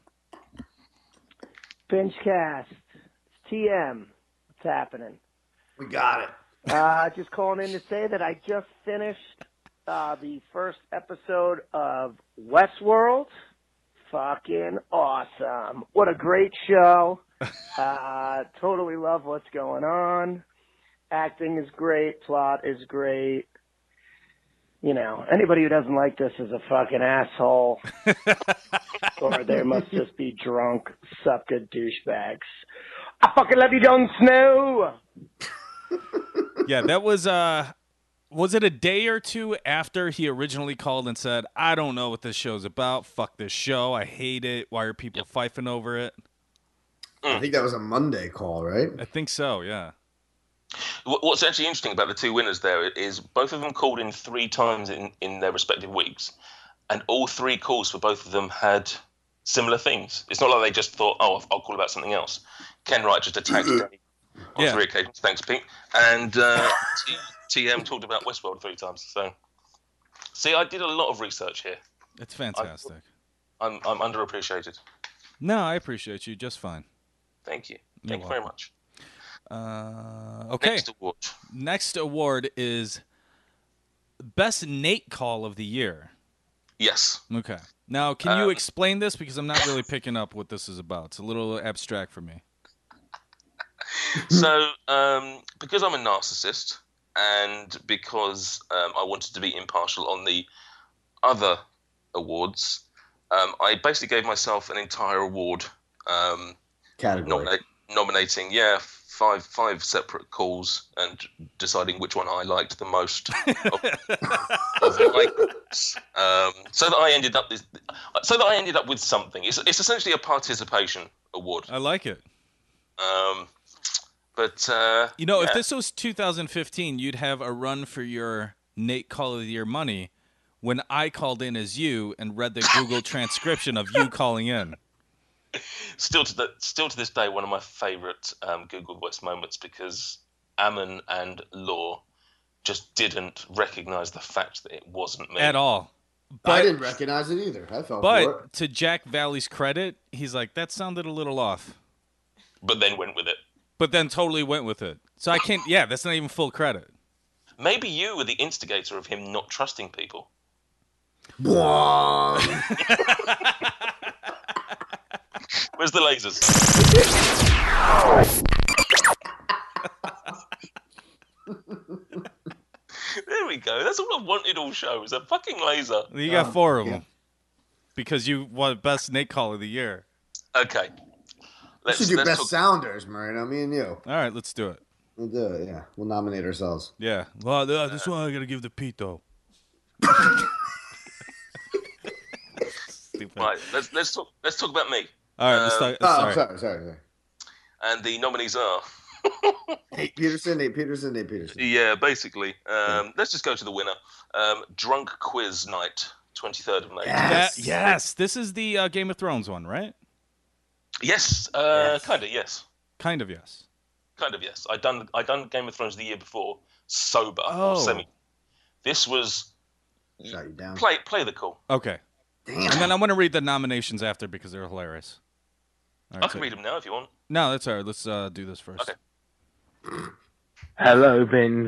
Binge-cast. It's TM. What's happening? We got it. Just calling in to say that I just finished the first episode of Westworld. fucking awesome. What a great show. Totally love what's going on. Acting is great. Plot is great. You know, anybody who doesn't like this is a fucking asshole. Or they must just be drunk, suck good douchebags. I fucking love you, Jon Snow! Yeah, that was it a day or two after he originally called and said, I don't know what this show's about. Fuck this show. I hate it. Why are people fifing over it? I think that was a Monday call, right? I think so, yeah. What's actually interesting about the two winners there is both of them called in 3 times in their respective weeks, and all 3 calls for both of them had similar things. It's not like they just thought, oh, I'll call about something else. Ken Wright just attacked Danny on 3 occasions. Thanks, Pete. And TM talked about Westworld 3 times. So, see, I did a lot of research here. It's fantastic. I'm underappreciated. No, I appreciate you just fine. Thank you. Thank you very much. Okay. Next award is Best Nate Call of the Year. Yes. Okay. Now, can you explain this? Because I'm not really picking up what this is about. It's a little abstract for me. So, because I'm a narcissist and because I wanted to be impartial on the other awards, I basically gave myself an entire award category. Nominating, 5 separate calls and deciding which one I liked the most of my calls. So that I ended up with something. It's essentially a participation award. I like it. But if this was 2015, you'd have a run for your Nate Call of the Year money when I called in as you and read the Google transcription of you calling in. Still to this day, one of my favourite Google Voice moments, because Ammon and Law just didn't recognise the fact that it wasn't me at all. But I didn't recognize it either. I fell for it. But to Jack Valley's credit, he's like, that sounded a little off. But then went with it. But then totally went with it. So I can't. Yeah, that's not even full credit. Maybe you were the instigator of him not trusting people. Where's the lasers? There we go. That's all I wanted all shows. A fucking laser. You got 4 of them. Because you won Best Nate Call of the Year. Okay. Let's do Best Sounders, Marino. Me and you. All right, let's do it. We'll do it, yeah. We'll nominate ourselves. Yeah. Well, this one I got to give to Pete, though. Stupid. Right, let's talk about me. All right, let's talk. Sorry. And the nominees are Nate Peterson. Yeah, basically. Let's just go to the winner. Drunk Quiz Night, 23rd of May. Yes. This is the Game of Thrones one, right? Yes. Kind of. Yes. Kind of yes. I done Game of Thrones the year before, sober or semi. This was shut you down. Play the call. Okay. Damn. And then I'm going to read the nominations after because they're hilarious. All right, I can read them now if you want. No, that's all right. Let's do this first. Okay. Hello, Binge.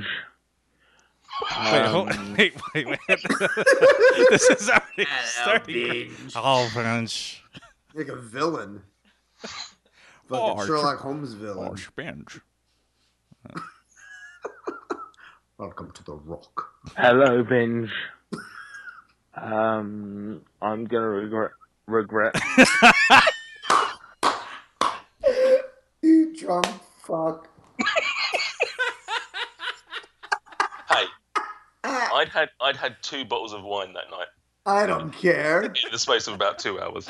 Wait. This is already starting. Hello, Binge. Like a villain. Fucking Sherlock Holmes villain. Binge. Welcome to the Rock. Hello, Binge. I'm gonna regret. You drunk fuck. Hey, I'd had 2 bottles of wine that night. I don't care. In the space of about 2 hours.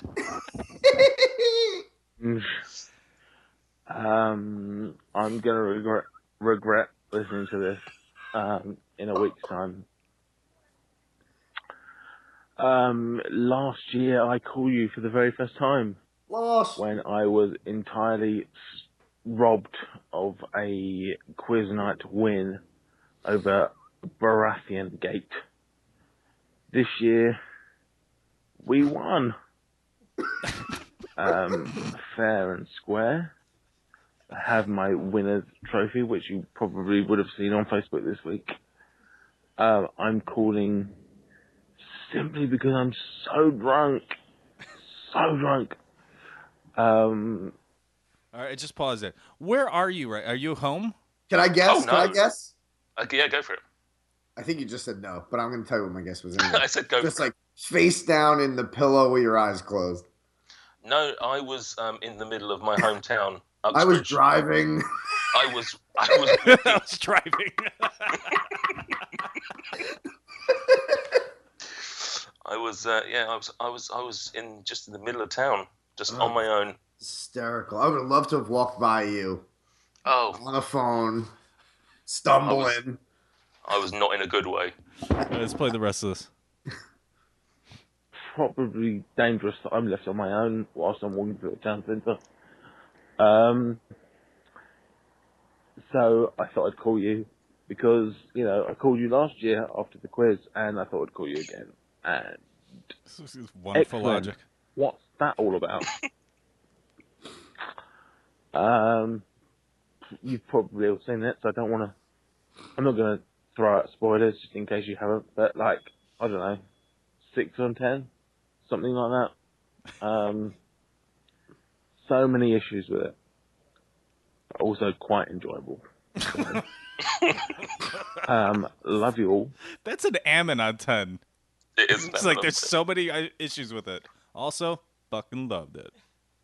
I'm gonna regret listening to this in a week's time. Last year I called you for the very first time. When I was entirely robbed of a quiz night win over Baratheon Gate. This year, we won. Fair and square. I have my winner's trophy, which you probably would have seen on Facebook this week. I'm calling simply because I'm so drunk. so drunk. All right, just pause it. Where are you? Right? Are you home? Can I guess? Oh, no. Can I guess? Yeah, go for it. I think you just said no, but I'm going to tell you what my guess was. Anyway. I said go just for like face down in the pillow with your eyes closed. No, I was in the middle of my hometown. I was driving. I was I was driving. I was in just in the middle of town, just on my own. Hysterical. I would have loved to have walked by you. Oh, on the phone, stumbling. I was not in a good way. Let's play the rest of this. Probably dangerous that I'm left on my own whilst I'm walking through the town centre. So I thought I'd call you because, I called you last year after the quiz and I thought I'd call you again. And this is wonderful excellent. Logic. What's that all about? You've probably all seen it, so I'm not going to throw out spoilers just in case you haven't, but I don't know, 6 on 10, something like that. So many issues with it, but also quite enjoyable. Love you all. That's an Ammon on 10. It is. It's like there's so many issues with it. Also, fucking loved it.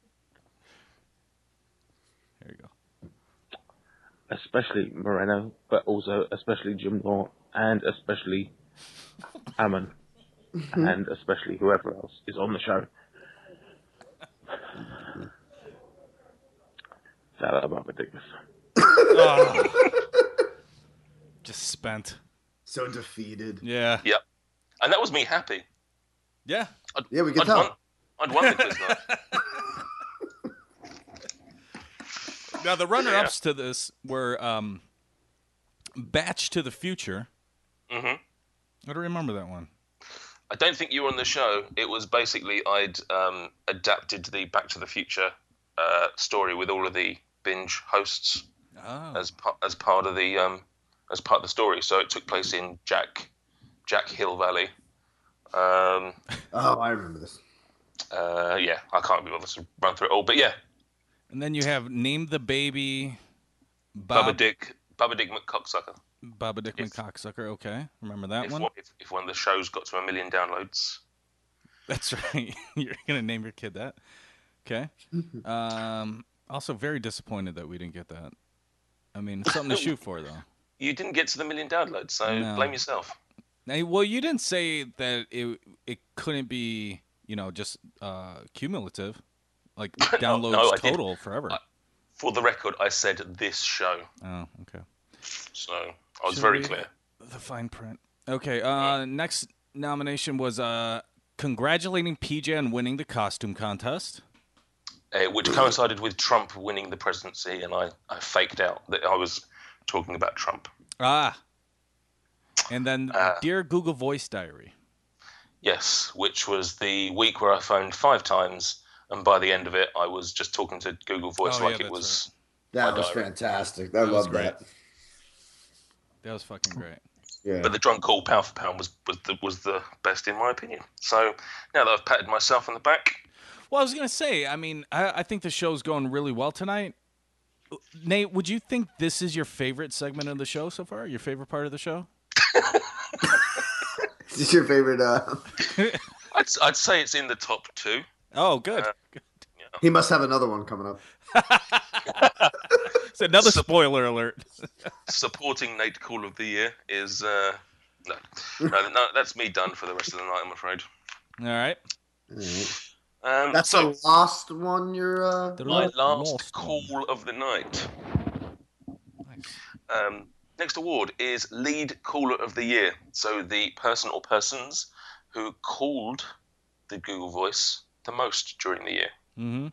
There you go. Especially Moreno, but also especially Jim Law, and especially Ammon, and especially whoever else is on the show. Shout out about ridiculous. Just spent. So defeated. Yeah. Yep. And that was me happy. Yeah. Yeah, we can tell. I'd won the quiz night. Now, the runner-ups to this were Batch to the Future. Mm-hmm. I don't remember that one. I don't think you were on the show. It was basically I'd adapted the Back to the Future story with all of the binge hosts as part of the story. So it took place in Jack Hill Valley. I remember this. Yeah, I can't be bothered to run through it all, but yeah. And then you have Name the Baby, Bubba Dick McCocksucker. Bubba Dick McCocksucker, okay. Remember that one? If one of the shows got to 1 million downloads. That's right. You're going to name your kid that? Okay. Also very disappointed that we didn't get that. I mean, it's something to shoot for, though. You didn't get to the 1 million downloads, so blame yourself. Now, well, you didn't say that it couldn't be, just cumulative. Like downloads total forever. For the record, I said this show. Oh, okay. So I was very clear. The fine print. Okay. Next nomination was congratulating PJ on winning the costume contest, which coincided with Trump winning the presidency, and I faked out that I was talking about Trump. And then Dear Google Voice Diary. Yes, which was the week where I phoned 5 times. And by the end of it, I was just talking to Google Voice it was. Right. That was fantastic. I love that. That was fucking great. Yeah. But the drunk call pound for pound was the best in my opinion. So now that I've patted myself on the back. Well, I was gonna say, I mean, I think the show's going really well tonight. Nate, would you think this is your favorite segment of the show so far? Your favorite part of the show? Is this your favorite? I'd say it's in the top 2. Oh, good. He must have another one coming up. It's another spoiler alert. Supporting Nate Call of the Year is no, that's me done for the rest of the night, I'm afraid. All right. That's the last one. My last call of the night. Nice. Next award is Lead Caller of the Year. So the person or persons who called the Google Voice the most during the year. Mm-hmm.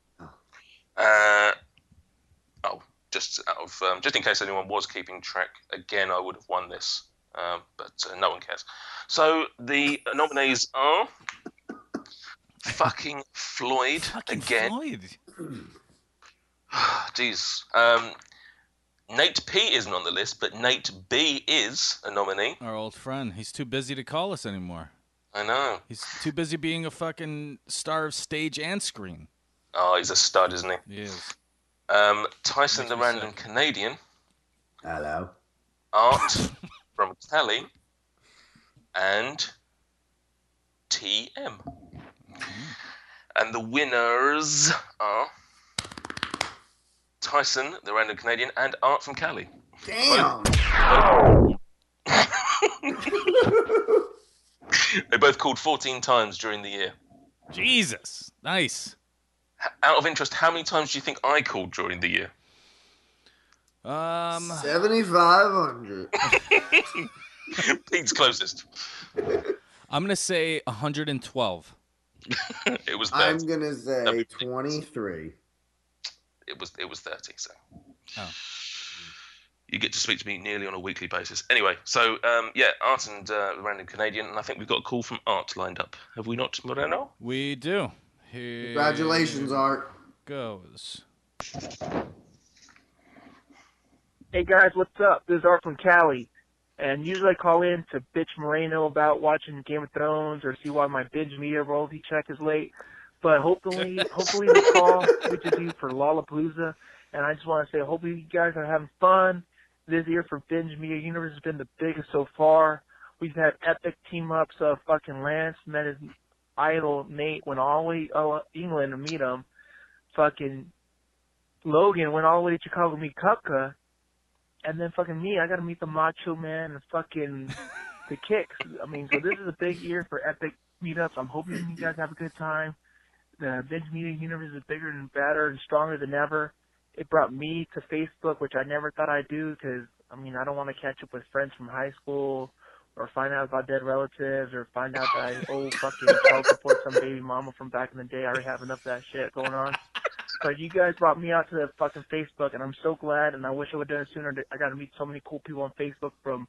Just in case anyone was keeping track, again, I would have won this, but no one cares. So the nominees are fucking Floyd again. Floyd. Jeez. Nate P isn't on the list, but Nate B is a nominee. Our old friend. He's too busy to call us anymore. I know. He's too busy being a fucking star of stage and screen. Oh, he's a stud, isn't he? He is. Tyson Makes the me Random sick. Canadian. Hello. Art from Kelly. And TM. And the winners are Tyson the Random Canadian and Art from Cali. Damn. They both called 14 times during the year. Jesus. Nice. Out of interest, how many times do you think I called during the year? 7,500. Pete's closest. I'm going to say 112. It was 30. I'm gonna say 23. It was 30, so. Oh. You get to speak to me nearly on a weekly basis. Anyway, so, Art and the Random Canadian, and I think we've got a call from Art lined up. Have we not, Moreno? We do. Here Congratulations, Art. Goes. Hey guys, what's up? This is Art from Cali. And usually I call in to bitch Moreno about watching Game of Thrones or see why my binge media royalty check is late. But hopefully this call reaches you for Lollapalooza. And I just want to say, hopefully you guys are having fun. This year for Binge Media Universe has been the biggest so far. We've had epic team-ups of fucking Lance met his idol Nate, went all the way to England to meet him. Fucking Logan went all the way to Chicago to meet Kupka. And then fucking me, I got to meet the Macho Man and fucking the Kicks. I mean, so this is a big year for epic meetups. I'm hoping you guys have a good time. The Binge Media Universe is bigger and better and stronger than ever. It brought me to Facebook, which I never thought I'd do because, I mean, I don't want to catch up with friends from high school or find out about dead relatives or find out that I owe fucking child support some baby mama from back in the day. I already have enough of that shit going on. But you guys brought me out to the fucking Facebook, and I'm so glad, and I wish I would have done it sooner. I got to meet so many cool people on Facebook, from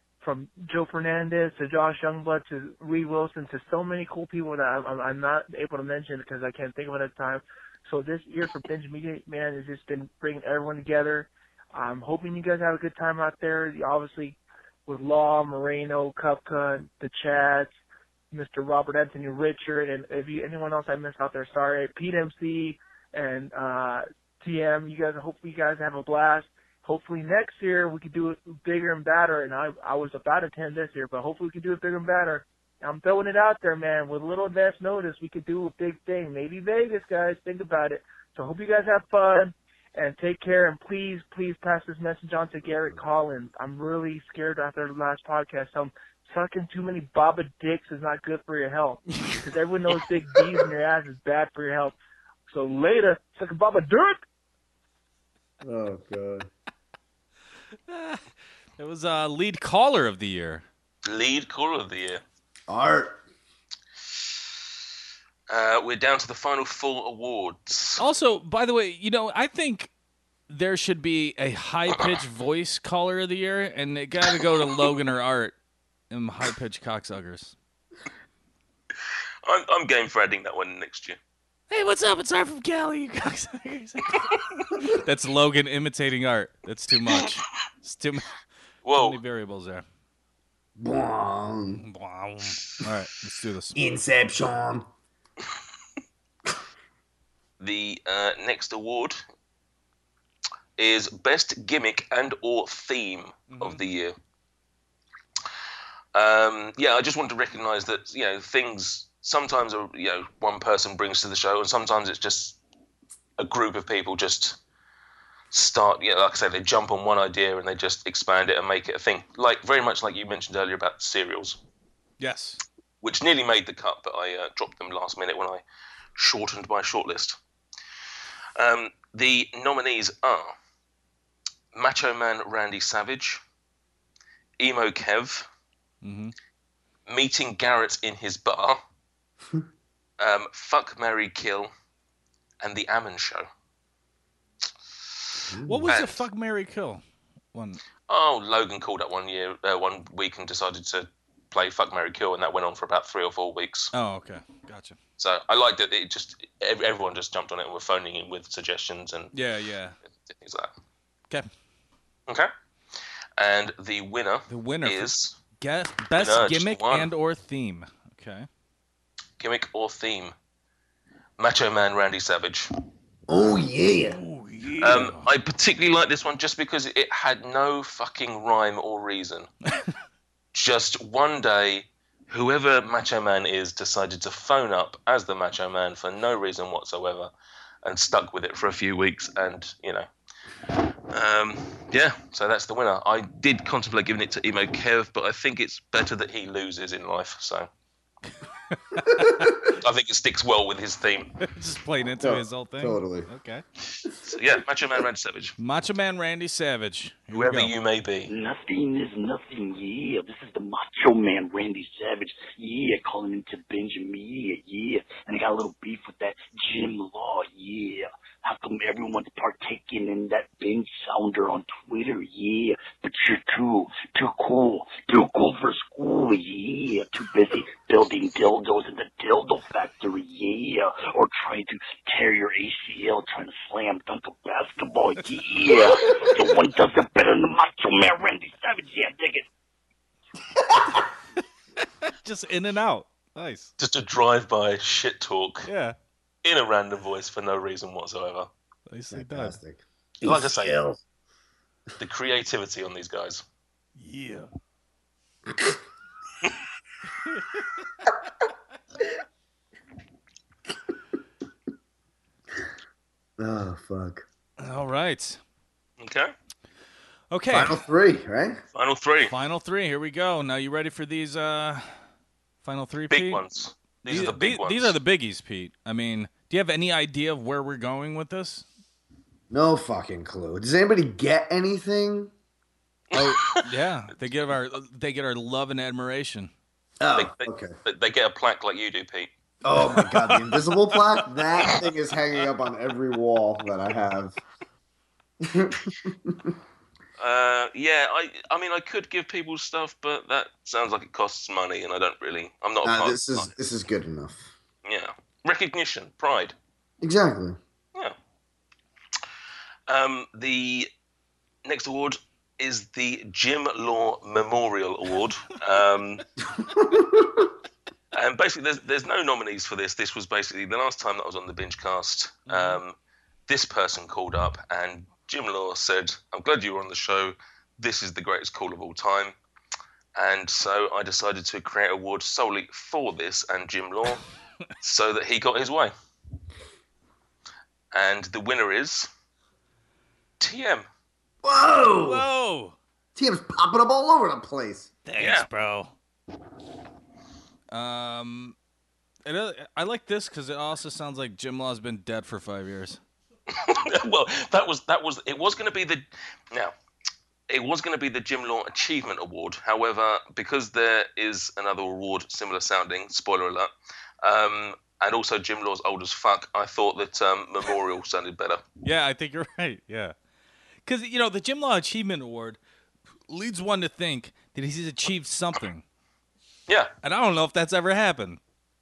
Joe Fernandez to Josh Youngblood to Reed Wilson to so many cool people that I'm not able to mention because I can't think of it at the time. So this year for Binge Media, man, has just been bringing everyone together. I'm hoping you guys have a good time out there. Obviously, with Law, Moreno, Kupka, the Chads, Mr. Robert Anthony Richard, and if anyone else I missed out there, sorry. Pete MC and TM, you guys. Hopefully, you guys have a blast. Hopefully next year we could do it bigger and better. And I was about to attend this year, but hopefully we can do it bigger and better. I'm throwing it out there, man. With a little advance notice, we could do a big thing. Maybe Vegas, guys. Think about it. So hope you guys have fun and take care. And please, please pass this message on to Garrett Collins. I'm really scared after the last podcast. Sucking too many Baba dicks is not good for your health. Because everyone knows big D's in your ass is bad for your health. So later, suck a Baba dick. Oh, God. It was lead caller of the year. Lead caller of the year. Art. We're down to the final four awards. Also, by the way, I think there should be a high-pitched voice caller of the year, and it got to go to Logan or Art, them high-pitched cocksuckers. I'm game for adding that one next year. Hey, what's up? It's Art from Cali, you cocksuckers. That's Logan imitating Art. That's too much. It's too many variables there. Boom. All right, let's do this. Inception. The next award is Best Gimmick and or Theme of the Year. I just want to recognise that, things sometimes are, one person brings to the show, and sometimes it's just a group of people just start, like I said, they jump on one idea and they just expand it and make it a thing. Very much like you mentioned earlier about cereals. Yes. Which nearly made the cut, but I dropped them last minute when I shortened my shortlist. The nominees are Macho Man Randy Savage, Emo Kev, Meeting Garrett in his bar, Fuck, Marry, Kill, and The Ammon Show. What was the Fuck, Marry, Kill one? Oh, Logan called up one week and decided to play Fuck, Marry, Kill, and that went on for about 3 or 4 weeks. Oh, okay. Gotcha. So I liked it. It just everyone just jumped on it and were phoning in with suggestions and yeah, things like that. Okay. And the winner is is best gimmick and or theme. Okay. Gimmick or theme? Macho Man Randy Savage. Oh yeah. I particularly like this one just because it had no fucking rhyme or reason. Just one day, whoever Macho Man is decided to phone up as the Macho Man for no reason whatsoever, and stuck with it for a few weeks, and yeah, so that's the winner. I did contemplate giving it to Emo Kev, but I think it's better that he loses in life, so I think it sticks well with his theme. Just playing into his whole thing. Totally. Okay. So yeah, Macho Man Randy Savage. Macho Man Randy Savage. Here we Whoever go. you may be. Nothing is nothing, yeah. This is the Macho Man, Randy Savage, yeah. Calling into Benjamin, yeah. And I got a little beef with that Jim Law, yeah. How come everyone's partaking in that binge sounder on Twitter, yeah. But you're too cool for school, yeah. Too busy building dildos in the dildo factory, yeah. Or trying to tear your ACL, trying to slam dunk a basketball, yeah. No one does it better than Macho Man Randy Savage, yeah, dig it. Just in and out. Nice. Just a drive-by shit talk. Yeah. In a random voice for no reason whatsoever. Nicely done. Fantastic. Like I say, the creativity on these guys. Yeah. Oh fuck. All right. Okay. Okay. Final three, right? Final three. Final three. Here we go. Now, you ready for these final three, Big Pete? ones. These are the big ones. These are the biggies, Pete. I mean, do you have any idea of where we're going with this? No fucking clue. Does anybody get anything? Oh, yeah. They get our love and admiration. Oh, okay. They get a plaque like you do, Pete. Oh my god, the invisible plaque? That thing is hanging up on every wall that I have. Yeah, I mean, I could give people stuff, but that sounds like it costs money, and I don't really. I'm not. This is good enough. Yeah, recognition, pride. Exactly. Yeah. The next award is the Jim Law Memorial Award. And basically, there's no nominees for this. This was basically the last time that I was on the Bingecast. This person called up, and Jim Law said, "I'm glad you were on the show. This is the greatest call of all time." And so I decided to create an award solely for this and Jim Law, so that he got his way. And the winner is TM. Whoa! TM's popping up all over the place. Thanks, bro. I like this because it also sounds like Jim Law's been dead for 5 years. Well, it was going to be the Jim Law Achievement Award. However, because there is another award similar sounding, spoiler alert, and also Jim Law's old as fuck, I thought that Memorial sounded better. Yeah, I think you're right. Yeah, because the Jim Law Achievement Award leads one to think that he's achieved something. Yeah, and I don't know if that's ever happened.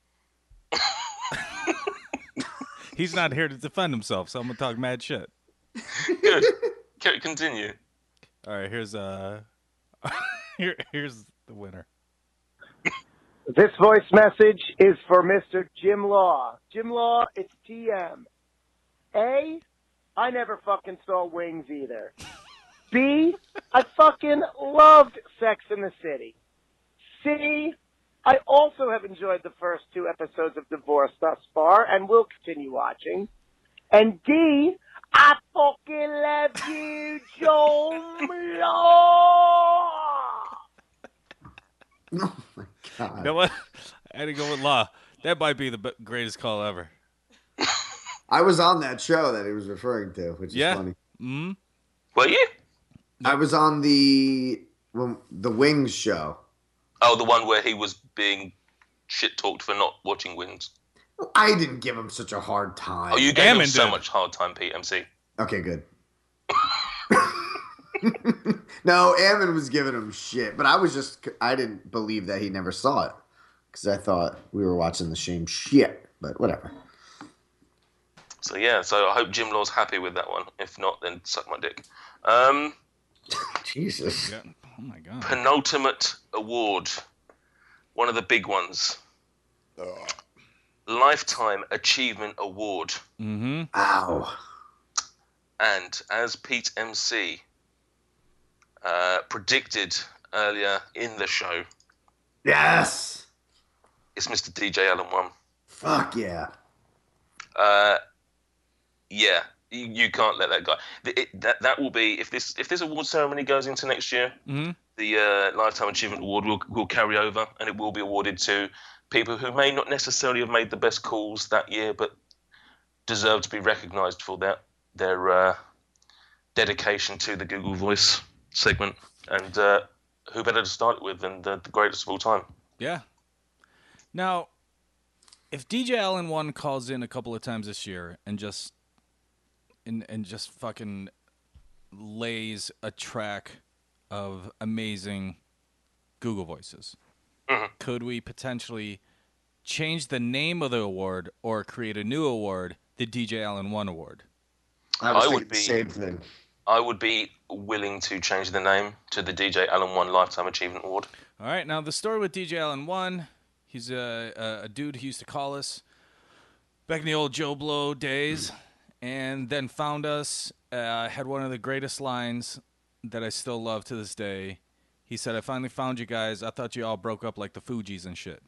He's not here to defend himself, so I'm gonna talk mad shit. Good. Continue. All right, here's here's the winner. This voice message is for Mr. Jim Law. Jim Law, it's TM. A, I never fucking saw Wings either. B, I fucking loved Sex in the City. C, I also have enjoyed the first 2 episodes of Divorce thus far and will continue watching. And D, I fucking love you, Jim Law. Oh my god. You know what? I had to go with Law. That might be the greatest call ever. I was on that show that he was referring to, which is funny. Mm-hmm. Were you? I was on the Wings show. Oh, the one where he was being shit-talked for not watching Wings. I didn't give him such a hard time. Oh, you gave him so much hard time, Pete, MC. Okay, good. No, Ammon was giving him shit, but I didn't believe that he never saw it because I thought we were watching the same shit, but whatever. So yeah, I hope Jim Law's happy with that one. If not, then suck my dick. Jesus. Yeah. Oh my god. Penultimate award. One of the big ones. Lifetime Achievement Award. Mm-hmm. Ow. And as Pete MC predicted earlier in the show, Yes. it's Mr. DJ Allen One. Fuck yeah. Yeah, you can't let that go. That will be if this award ceremony goes into next year. Mm-hmm. The Lifetime Achievement Award will carry over, and it will be awarded to people who may not necessarily have made the best calls that year, but deserve to be recognised for their dedication to the Google Voice segment. And who better to start it with than the greatest of all time? Yeah. Now, if DJ Allen One calls in a couple of times this year and just fucking lays a track of amazing Google Voices, could we potentially change the name of the award or create a new award, the DJ Allen One Award? I would be same thing. I would be willing to change the name to the DJ Allen One Lifetime Achievement Award. All right, now the story with DJ Allen One, he's a dude who used to call us back in the old Joe Blow days, and then found us, had one of the greatest lines that I still love to this day. He said, "I finally found you guys. I thought you all broke up like the Fugees and shit."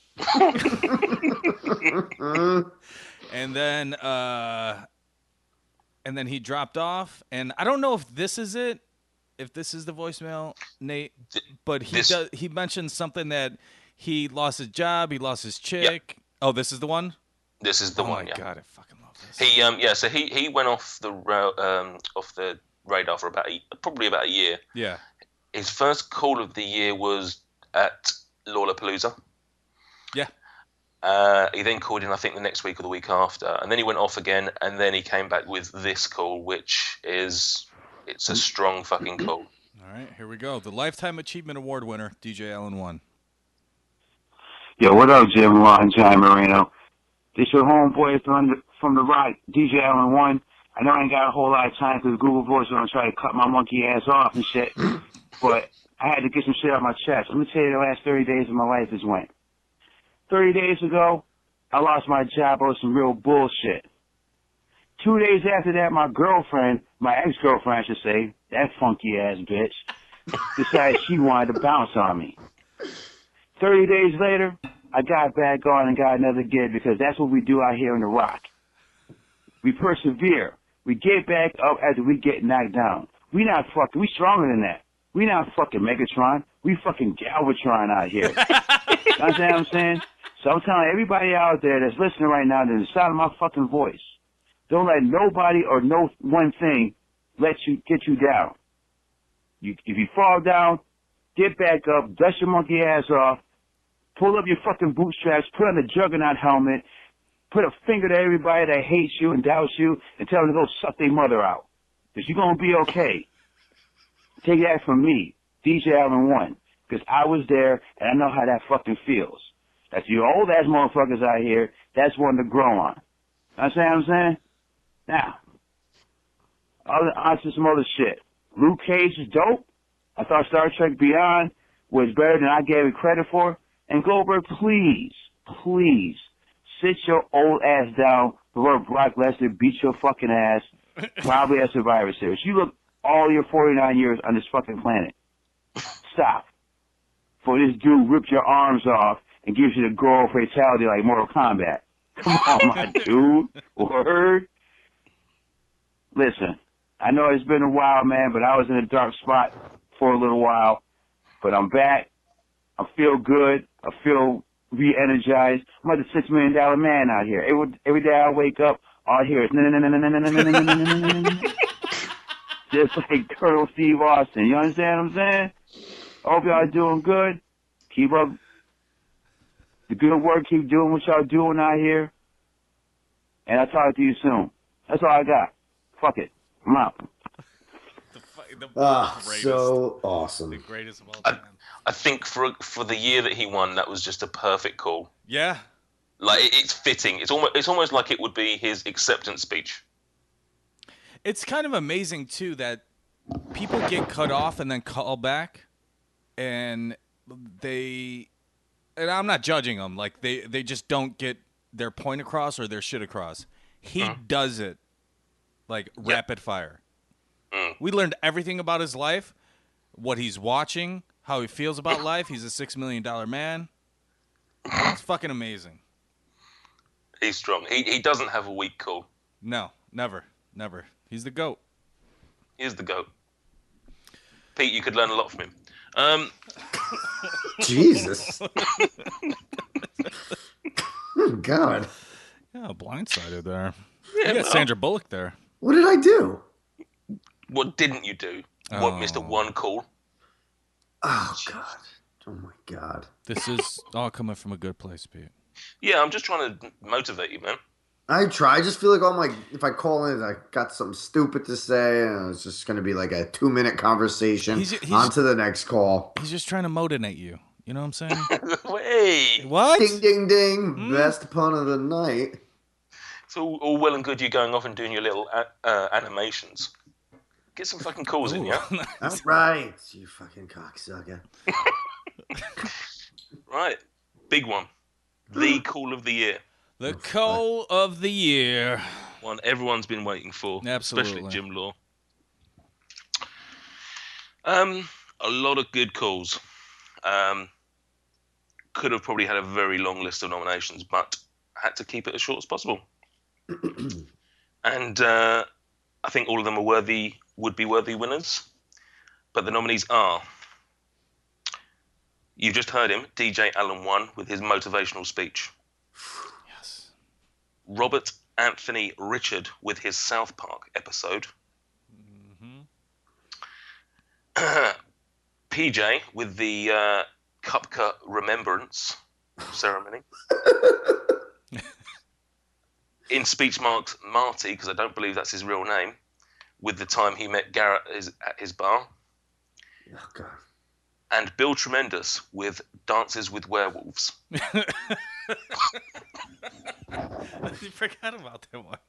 And then he dropped off, and I don't know if this is it, if this is the voicemail, Nate, but he mentioned something that he lost his job, he lost his chick. Yep. Oh, this is the one? This is the one. Oh my God, I fucking love this. So he went off the radar for probably about a year. Yeah. His first call of the year was at Lollapalooza. Yeah. He then called in, I think, the next week or the week after, and then he went off again, and then he came back with this call, which it's a strong fucking call. All right, here we go. The Lifetime Achievement Award winner, DJ Allen One. Yo, what up, Jim Law and John Marino? This your homeboy from the Rock, DJ Allen One. I know I ain't got a whole lot of time because Google Voice is going to try to cut my monkey ass off and shit, but I had to get some shit out of my chest. Let me tell you the last 30 days of my life has went. 30 days ago, I lost my job over some real bullshit. 2 days after that, my girlfriend, my ex-girlfriend I should say, that funky ass bitch, decided she wanted to bounce on me. 30 days later, I got back on and got another gig because that's what we do out here in the Rock. We persevere. We get back up after we get knocked down. We stronger than that. We not fucking Megatron. We fucking Galvatron out here. You understand what I'm saying? So I'm telling everybody out there that's listening right now, that's the sound of my fucking voice, don't let nobody or no one thing get you down. If you fall down, get back up, dust your monkey ass off, pull up your fucking bootstraps, put on the Juggernaut helmet, put a finger to everybody that hates you and doubts you, and tell them to go suck their mother out. Because you're going to be okay. Take that from me, DJ Allen One, because I was there and I know how that fucking feels. That's you old ass motherfuckers out here, that's one to grow on. Understand what I'm saying? Now, on to some other shit. Luke Cage is dope. I thought Star Trek Beyond was better than I gave it credit for. And Goldberg, please, sit your old ass down before Brock Lesnar beats your fucking ass, probably at Survivor Series. You look all your 49 years on this fucking planet. Stop. For this dude ripped your arms off and gives you the goal fatality like Mortal Kombat. Come on, my dude. Word. Listen, I know it's been a while, man, but I was in a dark spot for a little while. But I'm back. I feel good. I feel re-energized. I'm like the $6 million man out here. Every day I wake up, all I hear is just like Colonel Steve Austin. You understand what I'm saying? I hope y'all doing good. Keep up the good work. Keep doing what y'all doing out here. And I'll talk to you soon. That's all I got. Fuck it. I'm out. So awesome. The greatest of all time. I think for the year that he won, that was just a perfect call. Yeah. Like, it's fitting. It's almost like it would be his acceptance speech. It's kind of amazing, too, that people get cut off and then call back, and they and I'm not judging them. Like they just don't get their point across or their shit across. He does it like rapid fire. We learned everything about his life, what he's watching, how he feels about life. He's a $6 million man. It's fucking amazing. He's strong. He doesn't have a weak call. No, never. He's the GOAT. He is the GOAT. Pete, you could learn a lot from him. Jesus. God. Yeah, blindsided there. Yeah, You got Sandra Bullock there. What did I do? What didn't you do? What missed a one call? Oh, God. Oh, my God. This is all coming from a good place, Pete. Yeah, I'm just trying to motivate you, man. I try. I just feel like if I call in, I got something stupid to say, and it's just going to be like a 2-minute conversation. He's on to the next call. He's just trying to motivate you. You know what I'm saying? Wait. What? Ding, ding, ding. Best pun of the night. It's all well and good you going off and doing your little animations. Get some fucking calls in, yeah? All right, you fucking cocksucker. Right. Big one. The call of the year. The call of the year. One everyone's been waiting for. Absolutely. Especially Jim Law. A lot of good calls. Could have probably had a very long list of nominations, but had to keep it as short as possible. And I think all of them are would be worthy winners. But the nominees are, you've just heard him, DJ Allen 1 with his motivational speech. Yes. Robert Anthony Richard with his South Park episode. PJ with the Cupca Remembrance ceremony. In speech marks, Marty, because I don't believe that's his real name, with the time he met Garrett at his bar. Oh, God. And Bill Tremendous with Dances with Werewolves. You forgot about that one.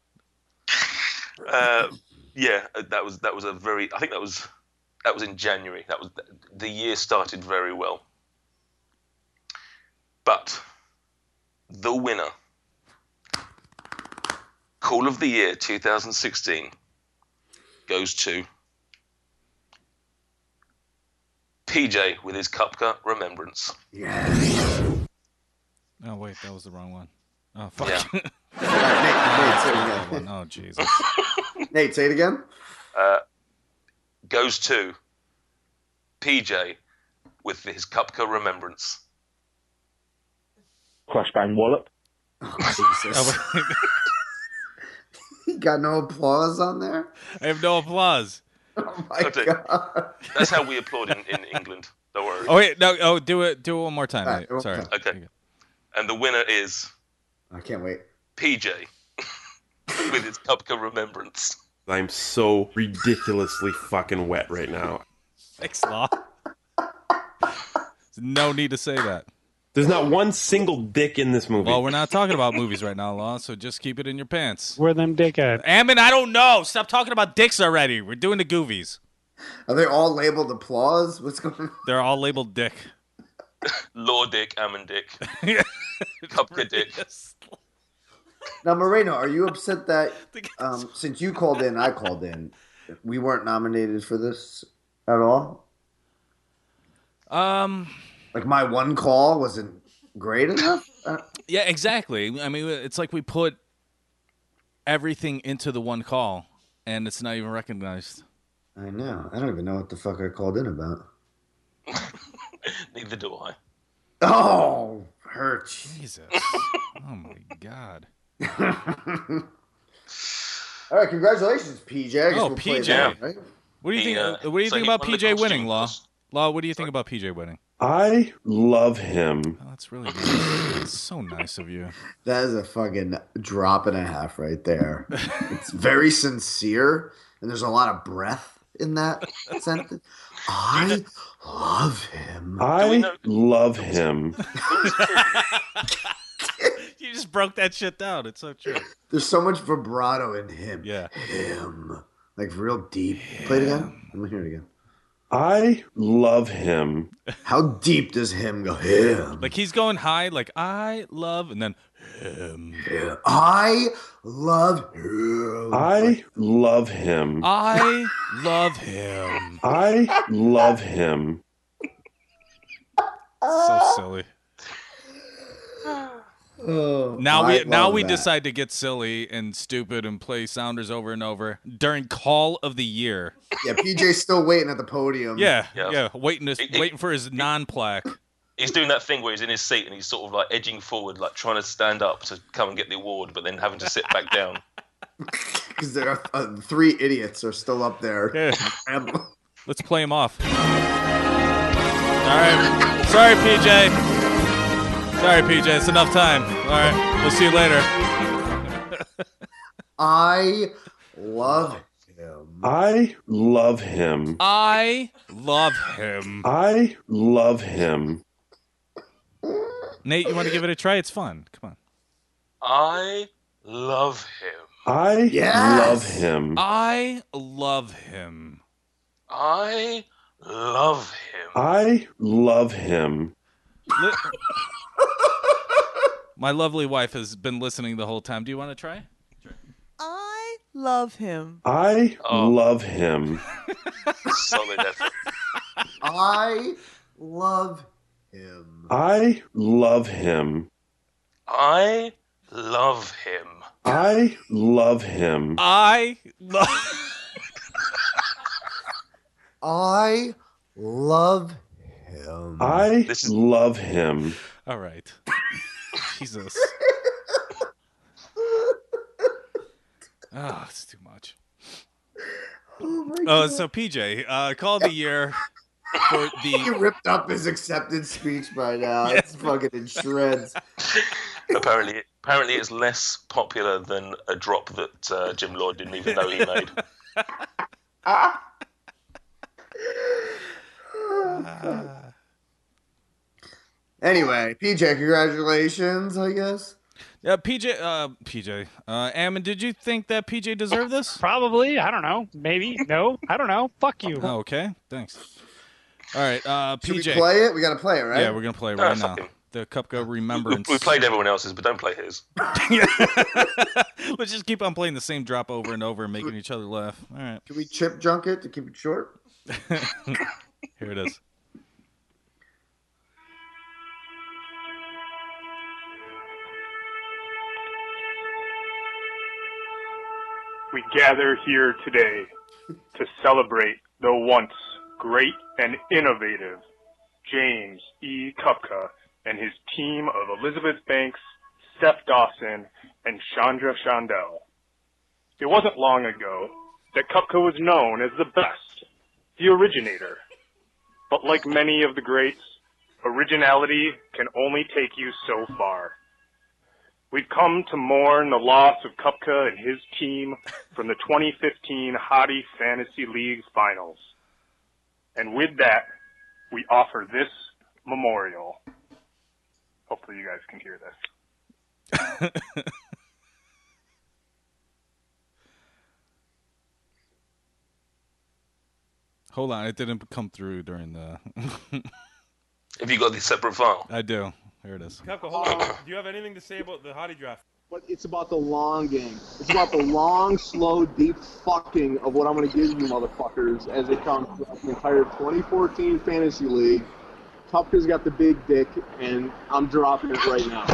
Yeah, that was a very. I think that was in January. The year started very well. But the winner, Call of the Year 2016, goes to PJ with his Cupca Remembrance. Yeah. Oh, wait, that was the wrong one. Oh, fuck. Yeah. Nate, say it again. Oh, Jesus. Nate, say it again. Goes to PJ with his Cupca Remembrance. Crash Bang Wallop. Oh, Jesus. You got no applause on there? I have no applause. Oh, my God. That's how we applaud in England. Don't worry. Oh, wait, no, do it one more time. Right, Nate. Sorry. Okay. And the winner is I can't wait. PJ with his Cupca Remembrance. I'm so ridiculously fucking wet right now. Thanks, Law. There's no need to say that. There's not one single dick in this movie. Well, we're not talking about movies right now, Law, so just keep it in your pants. Where them dick at? Ammon, I don't know. Stop talking about dicks already. We're doing the goovies. Are they all labeled applause? What's going on? They're all labeled dick. Law Dick, Ammon Dick, Cupca Dick. Now, Moreno, are you upset that since you called in, I called in, we weren't nominated for this at all? Like my one call wasn't great enough? Yeah, exactly. I mean, it's like we put everything into the one call, and it's not even recognized. I know. I don't even know what the fuck I called in about. Neither do I. Oh, hurt. Jesus. Oh, my God. All right, congratulations, PJ. I guess Oh, we'll play PJ. that, right? What do you think? What do you so think he about won the PJ winning, costume Law? course. Law, what do you think about PJ winning? I love him. Oh, that's really nice. That's so nice of you. That is a fucking drop and a half right there. It's very sincere, and there's a lot of breath in that sentence. I love him. I love him. You just broke that shit down. It's so true. There's so much vibrato in him. Yeah. Him. Like real deep. Play it again. Let me hear it again. I love him. How deep does him go? Him. Like he's going high, like I love, and then him. I love him. I love him. I love him. I love him. So silly. Oh, Now we decide to get silly and stupid and play Sounders over and over during Call of the Year. Yeah, PJ's still waiting at the podium. Yeah, waiting for his non-plaque. He's doing that thing where he's in his seat and he's sort of like edging forward, like trying to stand up to come and get the award, but then having to sit back down. Because there are 3 idiots are still up there. Yeah. Let's play him off. All right. Sorry, PJ. Sorry, PJ. It's enough time. All right. We'll see you later. I love him. I love him. I love him. I love him. Nate, you want to give it a try? It's fun. Come on. I love him. I love him. I love him. I love him. I love him. My lovely wife has been listening the whole time. Do you want to try? I love him. I love him. Solid effort. I love him. I love him. I love him. I love him. I love. I love him. I love him. All right. Jesus. Oh, it's too much. Oh my God. So PJ, Call of the Year for He the. ripped up his acceptance speech by now. Yeah. It's fucking in shreds. Apparently it's less popular than a drop that Jim Law didn't even know he made. Anyway, PJ, congratulations, I guess. Yeah, PJ. Ammon, did you think that PJ deserved this? Probably. I don't know. Maybe. No. I don't know. Fuck you. Oh, okay. Thanks. All right, PJ. Should we play it? We got to play it, right? Yeah, we're gonna play it right now. The Cupco Remembrance. We played everyone else's, but don't play his. Let's just keep on playing the same drop over and over and making each other laugh. All right. Can we chip junk it to keep it short? Here it is. We gather here today to celebrate the once great and innovative James E. Kupka and his team of Elizabeth Banks, Steph Dawson, and Chandra Chandel. It wasn't long ago that Kupka was known as the best, the originator. But like many of the greats, originality can only take you so far. We've come to mourn the loss of Kupka and his team from the 2015 Hottie Fantasy League Finals. And with that, we offer this memorial. Hopefully you guys can hear this. Hold on, it didn't come through during the... Have you got the separate file? I do. Here it is. Kupka, hold on. Do you have anything to say about the Hottie draft? But it's about the long game. It's about the long, slow, deep fucking of what I'm going to give you motherfuckers as it comes to the entire 2014 Fantasy League. Kupka's got the big dick, and I'm dropping it right now.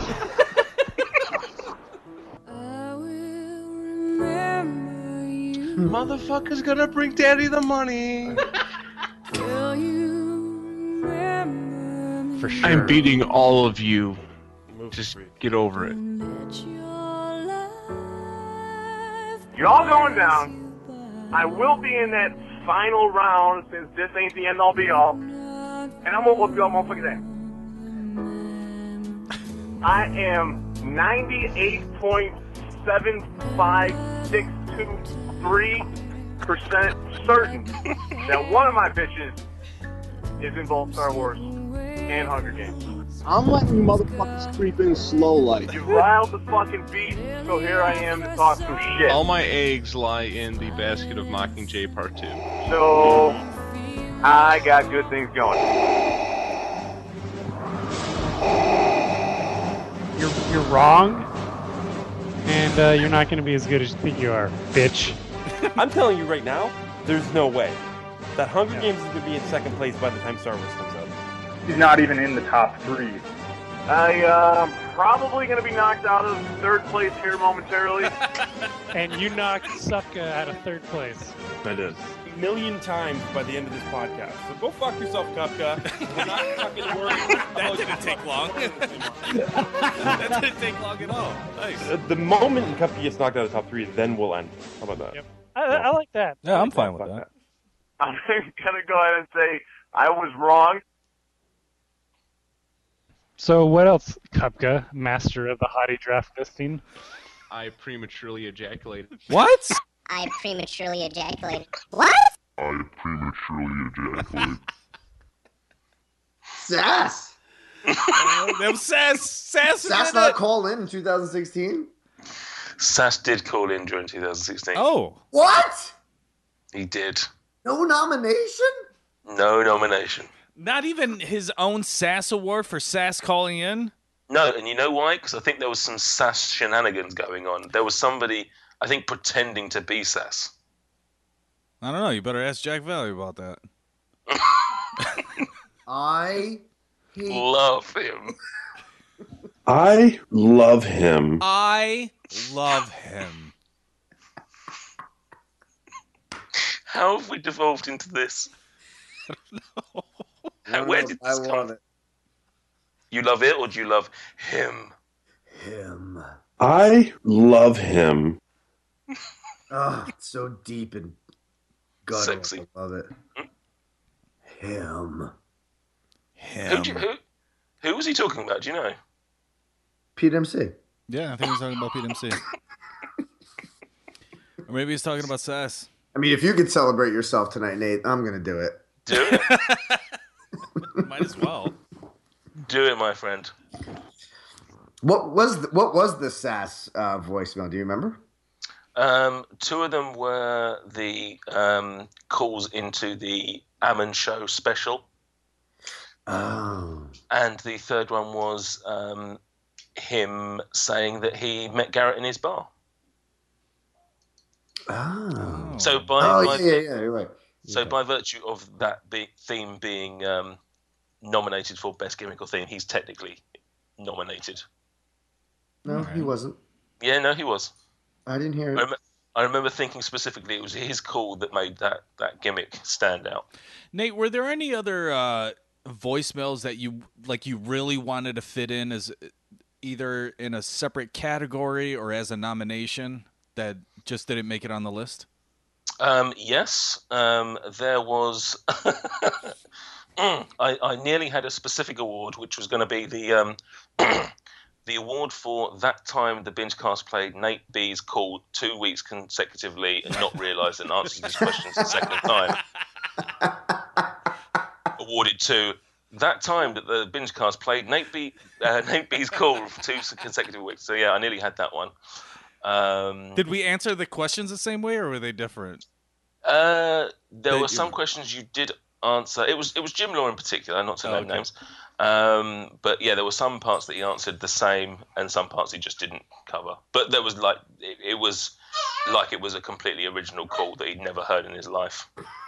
Motherfucker's gonna bring Daddy the money. For sure. I'm beating all of you. Just get over it. You're all going down. I will be in that final round since this ain't the end all be all. And I'm gonna whoop you all motherfuckers ass. I am 98.75623% certain that one of my bitches is involved Star Wars and Hunger Games. I'm letting you motherfuckers creep in slow like. You riled the fucking beast, so here I am to talk some shit. All my eggs lie in the basket of Mockingjay Part 2. So, I got good things going. You're wrong, and you're not going to be as good as you think you are, bitch. I'm telling you right now, there's no way. That Hunger Games is going to be in second place by the time Star Wars comes out. He's not even in the top 3. I'm probably going to be knocked out of third place here momentarily. And you knocked Supka out of third place. I did. A million times by the end of this podcast. So go fuck yourself, Kupka. I'm not fucking worried. That didn't take long. That didn't take long at all. Nice. The moment Kupka gets knocked out of the top 3, then we'll end. How about that? Yep. I like that. Yeah, I'm fine with that. I'm going to go ahead and say I was wrong. So what else, Kupka, master of the hottie draft listing? I prematurely ejaculated. What? I prematurely ejaculated. What? I prematurely ejaculated. Sass. Them Sass not call in 2016? Sass did call in during 2016. Oh. What? He did. No nomination? No nomination. Not even his own Sass award for Sass calling in? No, and you know why? Because I think there was some Sass shenanigans going on. There was somebody, I think, pretending to be Sass. I don't know. You better ask Jack Valley about that. I love him. I love him. I love him. How have we devolved into this? Where did this come from? You love it, or do you love him? Him. I love him. Oh, it's so deep and guttural. Sexy. I love it. Him. Who was he talking about? Do you know? Pete MC. Yeah, I think he's talking about Pete MC. Or maybe he's talking about Sass. I mean, if you could celebrate yourself tonight, Nate, I'm going to do it. Do it. Might as well. Do it, my friend. What was the Sass voicemail? Do you remember? Two of them were the calls into the Ammon Show special. Oh. And the third one was him saying that he met Garrett in his bar. Oh. So by you're right. So by virtue of that theme being nominated for Best Gimmick or Theme, he's technically nominated. No, he wasn't. Yeah, no, he was. I didn't hear it. I remember thinking specifically it was his call that made that gimmick stand out. Nate, were there any other voicemails that you really wanted to fit in as either in a separate category or as a nomination that just didn't make it on the list? Yes, there was. I nearly had a specific award, which was going to be the the award for that time the Bingecast played Nate B's call 2 weeks consecutively and not realised and answered his questions the second time. Awarded to that time that the Bingecast played Nate B's call for 2 consecutive weeks. So yeah, I nearly had that one. Did we answer the questions the same way, or were they different? There were some questions you did answer. It was Jim Law in particular, not to name names. But yeah, there were some parts that he answered the same, and some parts he just didn't cover. But there was it was like it was a completely original call that he'd never heard in his life.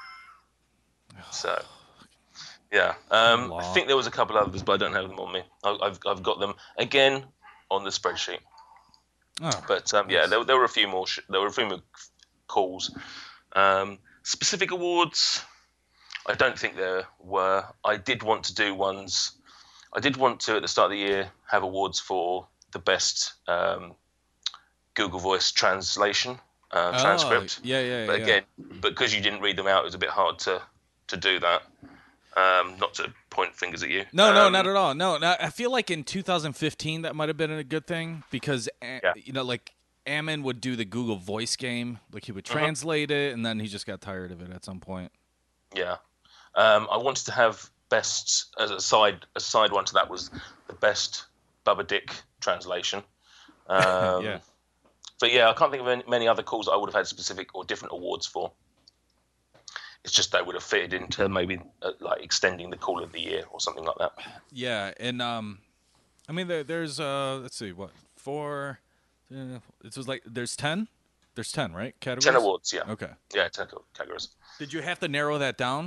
So yeah, I think there was a couple others, but I don't have them on me. I've got them again on the spreadsheet. Oh, but yeah, there were a few more. There were a few more calls. Specific awards, I don't think there were. I did want to do ones. I did want to, at the start of the year, have awards for the best Google Voice translation transcript. Yeah. But again, because you didn't read them out, it was a bit hard to do that. Not to point fingers at you. No, not at all. No, I feel like in 2015 that might have been a good thing because, Ammon would do the Google Voice game. Like, he would translate it, and then he just got tired of it at some point. Yeah. I wanted to have best, as a side one to that was the best Bubba Dick translation. Yeah. But yeah, I can't think of many other calls I would have had specific or different awards for. It's just they would have fitted into maybe like extending the Call of the Year or something like that. Yeah, and I mean, there's let's see, what, 4? It was like there's 10. There's 10, right? Categories. 10 awards, yeah. Okay. Yeah, 10 categories. Did you have to narrow that down?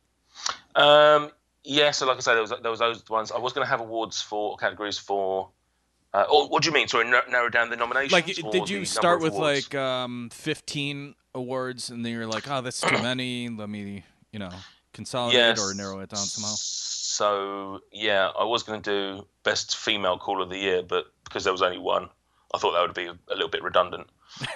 Yeah. So like I said, there was those ones. I was going to have awards for categories for. Or what do you mean? Sorry, narrow down the nominations. Like, did you start with like 15 awards, and then you're like, oh, that's too many. Let me, consolidate or narrow it down somehow. So yeah, I was going to do best female Call of the Year, but because there was only one, I thought that would be a little bit redundant.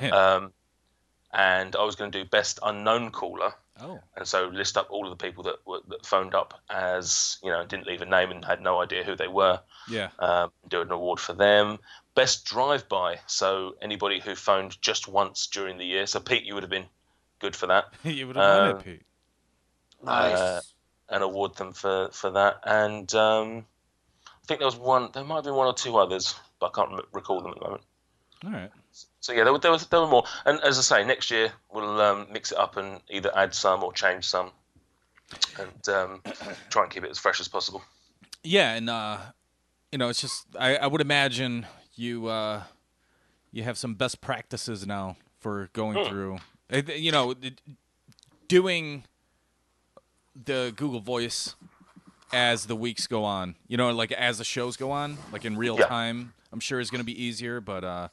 And I was going to do best unknown caller. Oh. And so list up all of the people that phoned up as, didn't leave a name and had no idea who they were. Yeah. Do an award for them. Best drive-by. So anybody who phoned just once during the year. So Pete, you would have been good for that. You would have won it, Pete. Nice. And award them for that. And I think there might have been one or two others, but I can't recall them at the moment. All right. So yeah, there were more. And as I say, next year we'll mix it up and either add some or change some, and try and keep it as fresh as possible. Yeah, and it's just I would imagine you have some best practices now for going through, doing the Google Voice as the weeks go on. Like as the shows go on, like in real time. I'm sure is going to be easier, but.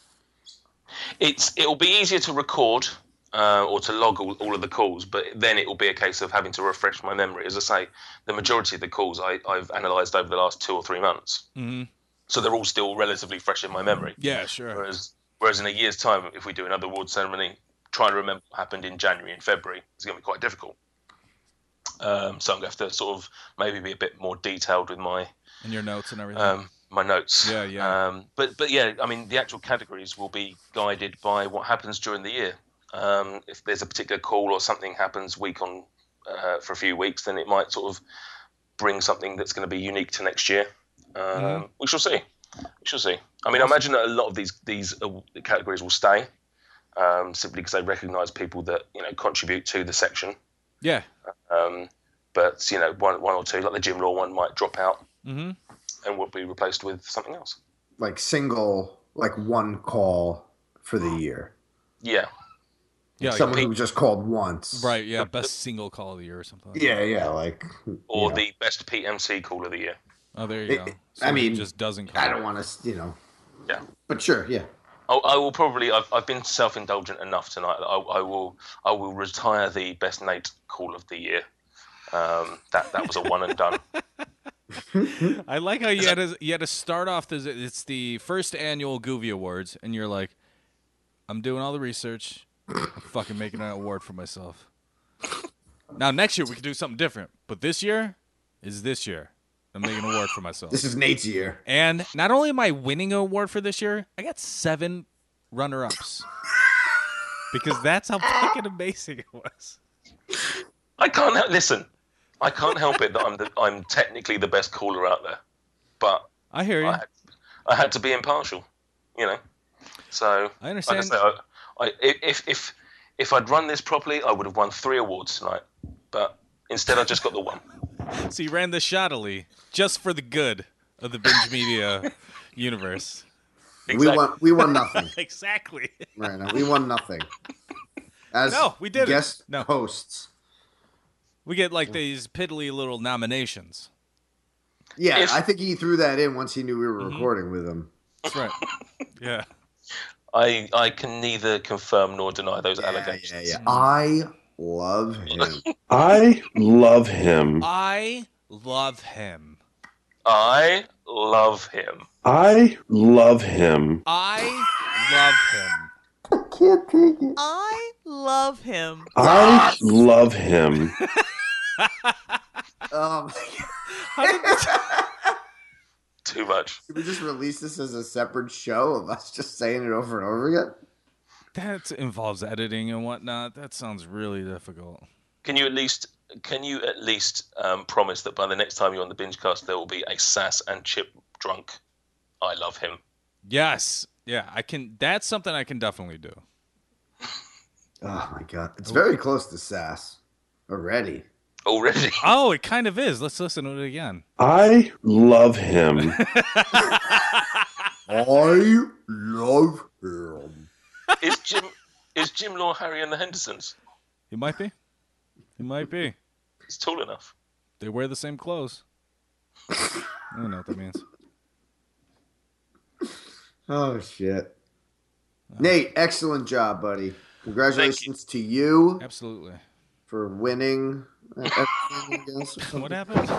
It'll be easier to record or to log all of the calls, but then it will be a case of having to refresh my memory. As I say, the majority of the calls I've analysed over the last 2 or 3 months, so they're all still relatively fresh in my memory. Yeah, sure. Whereas in a year's time, if we do another award ceremony, trying to remember what happened in January and February is going to be quite difficult. So I'm going to have to sort of maybe be a bit more detailed with my and your notes and everything. My notes. Yeah. But yeah, I mean, the actual categories will be guided by what happens during the year. If there's a particular call or something happens week on for a few weeks, then it might sort of bring something that's going to be unique to next year. We shall see. I mean, I imagine that a lot of these categories will stay simply because they recognise people that contribute to the section. Yeah. But one or two, like the Jim Law one, might drop out. Mm-hmm. And will be replaced with something else. Like one call for the year. Yeah. Yeah. Someone who just called once. Right, yeah. Best single call of the year or something like that. Yeah. Or the best PMC call of the year. Oh, there you go. So just doesn't call. I don't want to, Yeah. But sure, yeah. I will probably. I've been self-indulgent enough tonight that I will retire the best Nate call of the year. That was a one and done. I like how you had to start off. It's the first annual Goovy Awards, and you're like, I'm doing all the research. I'm fucking making an award for myself. Now next year we can do something different, but this year is this year. I'm making an award for myself. This is Nate's year, and not only am I winning an award for this year, I got 7 runner-ups because that's how fucking amazing it was. I can't listen. I can't help it that I'm technically the best caller out there, but I hear you. I had to be impartial, So I understand. Like I say, if I'd run this properly, I would have won 3 awards tonight. But instead, I just got the one. So you ran this shoddily just for the good of the Binge Media universe. Exactly. We won nothing. Exactly. Right now, we won nothing. As we did guest hosts. We get like these piddly little nominations. Yeah, I think he threw that in once he knew we were recording with him. That's right. Yeah. I can neither confirm nor deny those allegations. Yeah. I love him. I love him. I love him. I love him. I love him. I love him. I can't take it. I love him. I love him. Too much. Should we just release this as a separate show of us just saying it over and over again? That involves editing and whatnot. That sounds really difficult. Can you at least promise that by the next time you're on the Bingecast, there will be a Sass and Chip drunk? I love him. Yes. Yeah, I can. That's something I can definitely do. Oh my god, it's very close to Sass. Already. Oh, it kind of is. Let's listen to it again. I love him. I love him. Is Jim Law Harry and the Hendersons? He might be. He's tall enough. They wear the same clothes. I don't know what that means. Oh, shit. Nate, excellent job, buddy. Congratulations to you. Absolutely. For winning. What happened?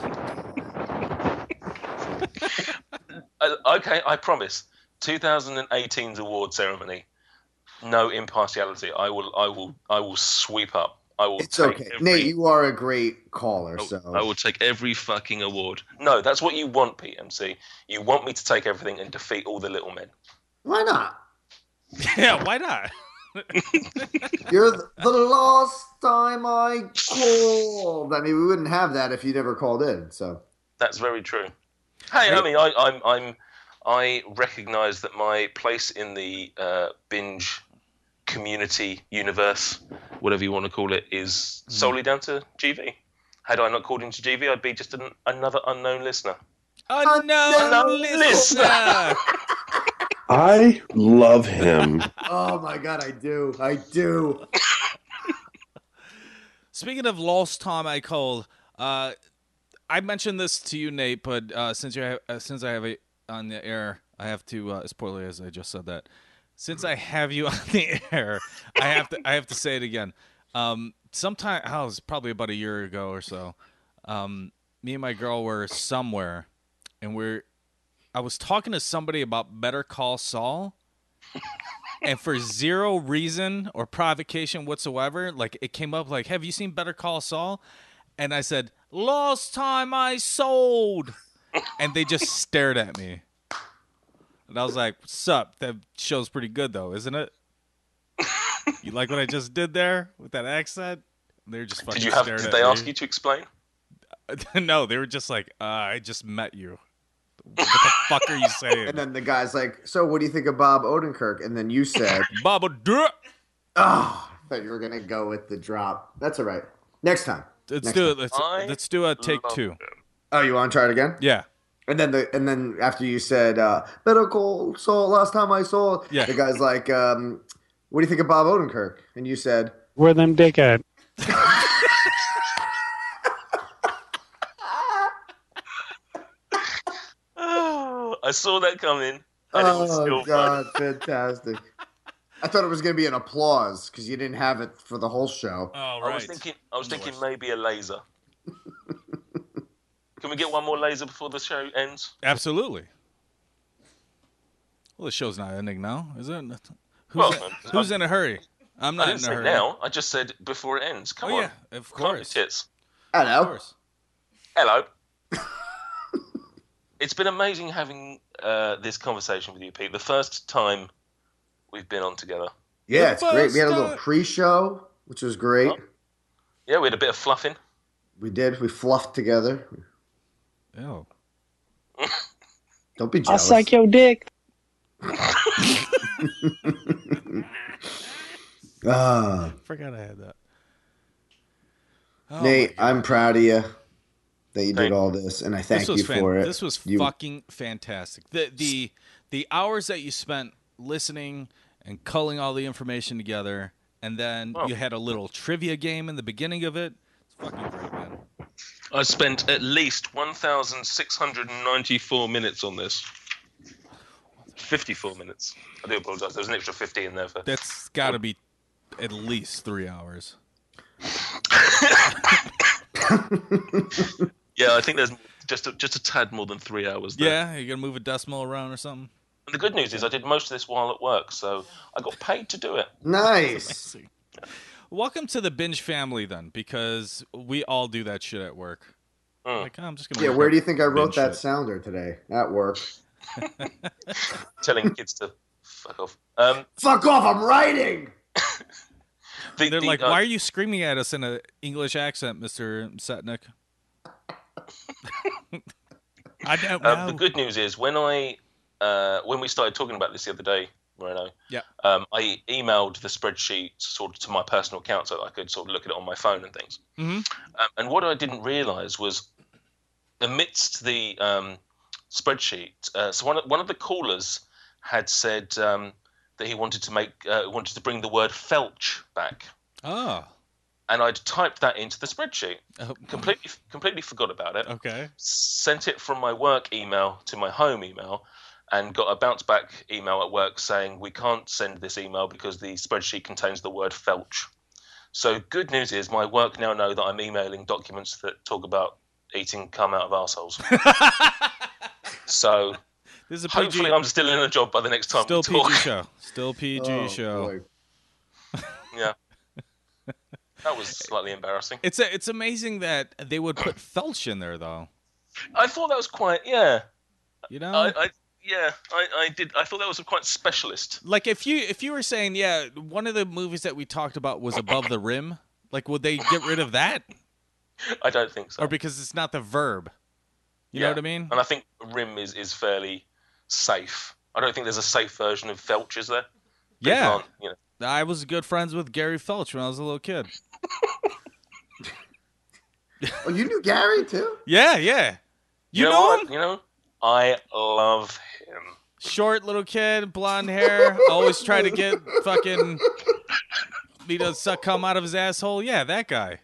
Okay, I promise. 2018's award ceremony. No impartiality. I will sweep up. It's okay. Nate, you are a great caller. I will take every fucking award. No, that's what you want, PMC. You want me to take everything and defeat all the little men. Why not? Yeah, why not? You're the last time I called. I mean, we wouldn't have that if you never called in. So that's very true. Hey, I mean, I recognise that my place in the binge community universe, whatever you want to call it, is solely down to GV. Had I not called into GV, I'd be just another unknown listener. Unknown listener. I love him. Oh my God, I do. Speaking of Lost Time I Called, I mentioned this to you, Nate, but since I have it on the air, I have to spoiler as I just said that. Since I have you on the air, I have to say it again. Sometime, it was probably about a year ago or so. Me and my girl were somewhere, and I was talking to somebody about Better Call Saul, and for zero reason or provocation whatsoever, like it came up like, "Have you seen Better Call Saul?" And I said, "Lost Time I Sold," and they just stared at me. And I was like, "What's up? That show's pretty good, though, isn't it? You like what I just did there with that accent?" And they're just fucking staring at me. Did they ask you to explain? No, they were just like, "I just met you. What the fuck are you saying?" And then the guy's like, "So what do you think of Bob Odenkirk?" And then you said, "Bob Odenkirk." Oh, I thought you were gonna go with the drop. That's all right. Next time. Let's do it. Let's do a take two. Oh, you want to try it again? Yeah. And then after you said Better Call Saul, last time I saw, yeah, the guy's like, "What do you think of Bob Odenkirk?" And you said, "Where them dick at?" I saw that coming. And it was still God, fun. fantastic! I thought it was going to be an applause because you didn't have it for the whole show. Oh, right. I was thinking maybe a laser. Can we get one more laser before the show ends? Absolutely. Well, the show's not ending now, is it? Who's in a hurry? I'm not I didn't in a say hurry. now. I just said before it ends. Come on. Yeah, of course. Tits. Hello. Of course. Hello. It's been amazing having this conversation with you, Pete. The first time we've been on together. Yeah, it's great. We had a little pre-show, which was great. Yeah, we had a bit of fluffing. We did. We fluffed together. Ew. Don't be I'll jealous. suck your dick. Forgot I had that. Oh, Nate, I'm proud of you that you did all this, and I thank you for it. This was fucking fantastic. The hours that you spent listening and culling all the information together, and then you had a little trivia game in the beginning of it. It's fucking great, man. I spent at least 1,694 minutes on this. 54 minutes. I do apologise. There's an extra 50 in there for. That's got to be at least 3 hours. Yeah, I think there's just a tad more than 3 hours there. Yeah, you're gonna move a decimal around or something. And the good news is I did most of this while at work, so I got paid to do it. Nice. Welcome to the binge family, then, because we all do that shit at work. Like, I'm just gonna. Yeah, where do you think I wrote that sounder today? At work. Telling kids to fuck off. Fuck off! I'm writing. They're like, why are you screaming at us in an English accent, Mr. Setnick? I don't know. The good news is when we started talking about this the other day, Moreno. Yeah. I emailed the spreadsheet sort of to my personal account so that I could sort of look at it on my phone and things. Mm-hmm. And what I didn't realise was, amidst the spreadsheet, so one of the callers had said that he wanted to bring the word felch back. Oh. And I'd typed that into the spreadsheet. Completely forgot about it. Okay. Sent it from my work email to my home email, and got a bounce back email at work saying we can't send this email because the spreadsheet contains the word felch. So good news is my work now know that I'm emailing documents that talk about eating cum out of arseholes. So this is a hopefully PG... I'm still in a job by the next time Still we talk. PG show. Still PG show. Yeah. That was slightly embarrassing. It's amazing that they would put felch in there, though. I thought that was quite, yeah. You know? I did. I thought that was quite specialist. Like, if you were saying, yeah, one of the movies that we talked about was Above the Rim, like, would they get rid of that? I don't think so. Or because it's not the verb. You know what I mean? And I think rim is fairly safe. I don't think there's a safe version of felch, is there? Yeah. I was good friends with Gary Felch when I was a little kid. Oh, you knew Gary too? Yeah. You know what? him? You know, I love him. Short little kid, blonde hair, always try to get fucking suck cum out of his asshole. Yeah, that guy.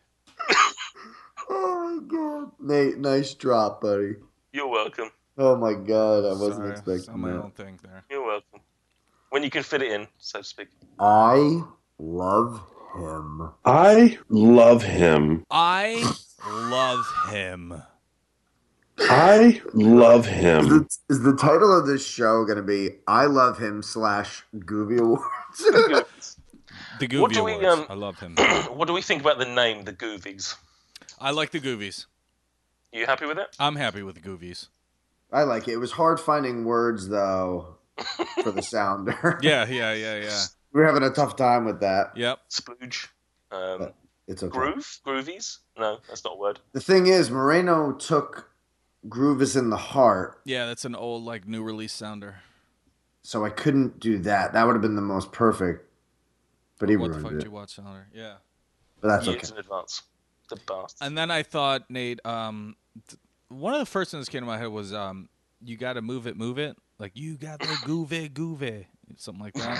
Oh my god, Nate, nice drop, buddy. You're welcome. Oh my god, I wasn't expecting my that. own thing there. You're welcome. When you can fit it in, so to speak. I love him. I love him. I love him. I love him. Is the title of this show going to be I Love Him / Goovy Awards? The Goovy Awards. I love him. What do we think about the name, the Goovies? I like the Goovies. You happy with it? I'm happy with the Goovies. I like it. It was hard finding words, though, for the sounder. Yeah. We're having a tough time with that. Yep. Splooge. It's okay. Groovies? No, that's not a word. The thing is, Moreno took Groove is in the Heart. Yeah, that's an old, like, new release sounder. So I couldn't do that. That would have been the most perfect. But he What the ruined fuck it. do you watch sounder? Yeah. But that's Years okay. in advance. The bastard. And then I thought, Nate, one of the first things that came to my head was, you got to move it. Like, you got the groovy. Something like that.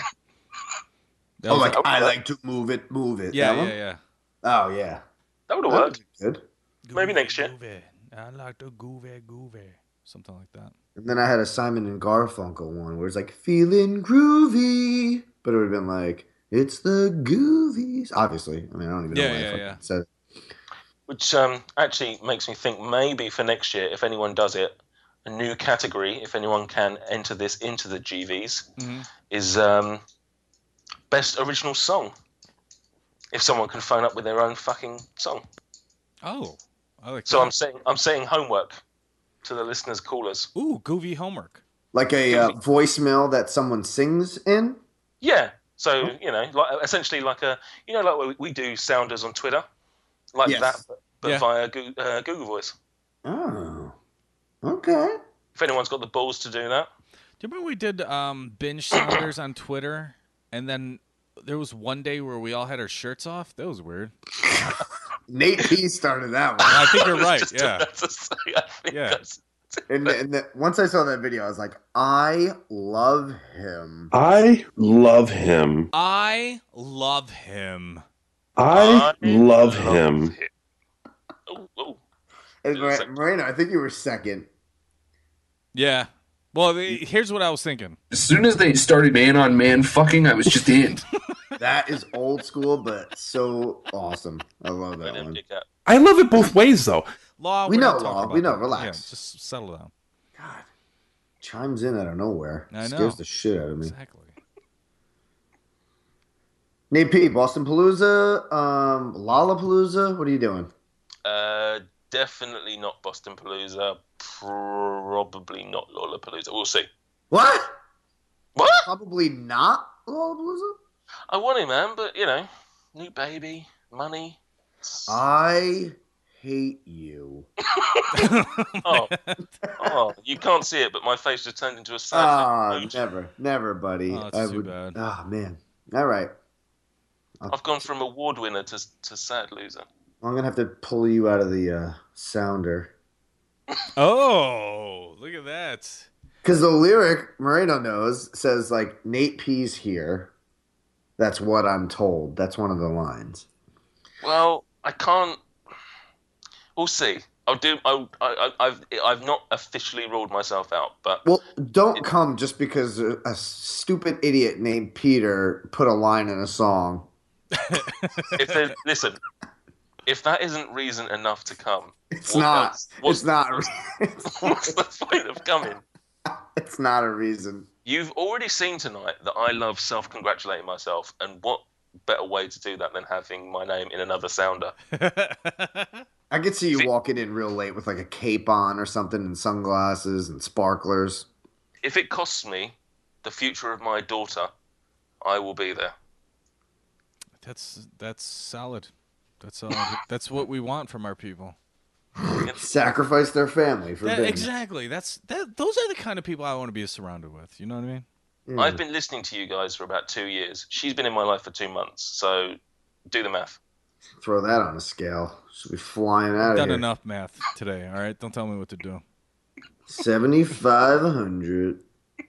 I like to move it. Yeah. Oh, yeah. That would have worked. Good. Maybe next year. I like the groovy. Something like that. And then I had a Simon and Garfunkel one where it's like, feeling groovy. But it would have been like, it's the Goovies. Obviously. I mean, I don't even know why I fucking said it. Which actually makes me think maybe for next year, if anyone does it, a new category, if anyone can enter this into the GVs, is best original song. If someone can phone up with their own fucking song. Oh, I like so that. I'm saying homework to the listeners, callers. Ooh, Goovy homework. Like a voicemail that someone sings in? Yeah. So, like essentially like like we do sounders on Twitter. Like that, but via Google Voice. Oh, okay. If anyone's got the balls to do that. Do you remember we did binge sounders on Twitter, and then there was one day where we all had our shirts off? That was weird. Nate P started that one. I think you're right. Yeah. And once I saw that video, I was like, I love him. I love him. I love him. I love him. And Moreno, I think you were second. Yeah. Well, here's what I was thinking. As soon as they started man-on-man fucking, I was just in. That is old school, but so awesome. I love that one. I love it both ways, though. Law, we we're know, not talking Law. about We know. that. Relax. Yeah, just settle down. God. Chimes in out of nowhere. I know. Scares the shit out of me. Exactly. Nate P, Boston Palooza, Lollapalooza. What are you doing? Definitely not Boston Palooza. Probably not Lollapalooza. We'll see. What? What? Probably not Lollapalooza? I want it, man, but, new baby, money. I hate you. Oh, you can't see it, but my face just turned into a sad emoji. Never, buddy. Oh, it's too bad. Oh, man. All right. I've gone from award winner to sad loser. I'm going to have to pull you out of the sounder. Oh, look at that. Because the lyric Moreno knows says, like, Nate P's here. That's what I'm told. That's one of the lines. Well, I can't. We'll see. I've not officially ruled myself out, but well, don't come just because a stupid idiot named Peter put a line in a song. Listen, if that isn't reason enough to come, it's not. What's the point of coming? It's not a reason. You've already seen tonight that I love self-congratulating myself, and what better way to do that than having my name in another sounder? I could see you walking in real late with like a cape on or something and sunglasses and sparklers. If it costs me the future of my daughter, I will be there. That's solid. That's solid. That's what we want from our people. Sacrifice their family for Binge. Exactly. Those are the kind of people I want to be surrounded with. You know what I mean? Mm. I've been listening to you guys for about 2 years. She's been in my life for 2 months, so do the math. Throw that on a scale. Should be flying out of here. Done enough math today, all right? Don't tell me what to do. 7,500.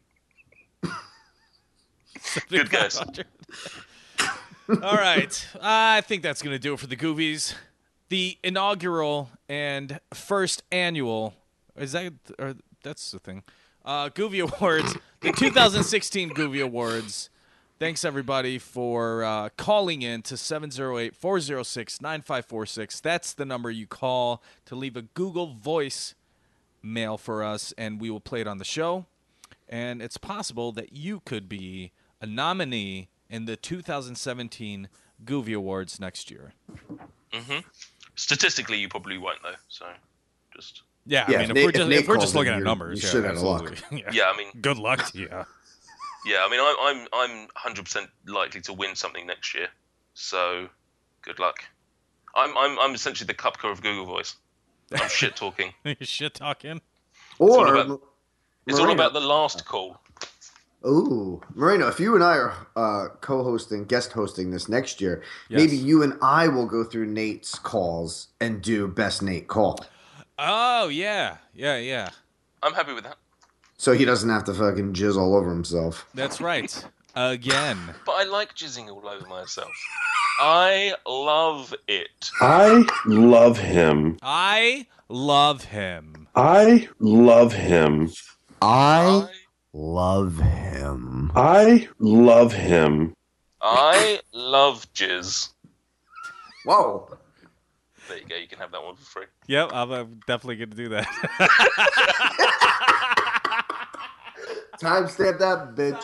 Good guess. All right. I think that's going to do it for the Goovies. The inaugural and first annual, that's the thing, Goovy Awards, the 2016 Goovy Awards. Thanks, everybody, for calling in to 708-406-9546. That's the number you call to leave a Google Voice mail for us, and we will play it on the show. And it's possible that you could be a nominee in the 2017 Goovy Awards next year. Mm-hmm. Statistically, you probably won't, though. So, just I mean, if we're just looking at numbers, you should have luck. Yeah, I mean, good luck to you. Yeah, I mean, I'm 100% likely to win something next year. So, good luck. I'm essentially the Cupca of Google Voice. I'm shit talking. You're shit talking. It's all about the last call. Ooh, Moreno, if you and I are guest hosting this next year, Yes. maybe you and I will go through Nate's calls and do best Nate call. Oh, yeah. I'm happy with that. So he doesn't have to fucking jizz all over himself. That's right. Again. But I like jizzing all over myself. I love it. I love him. I love him. I love him. I love him. I love him. I love jizz. Whoa. There you go. You can have that one for free. Yep, I'm definitely going to do that. Timestamp that, bitch.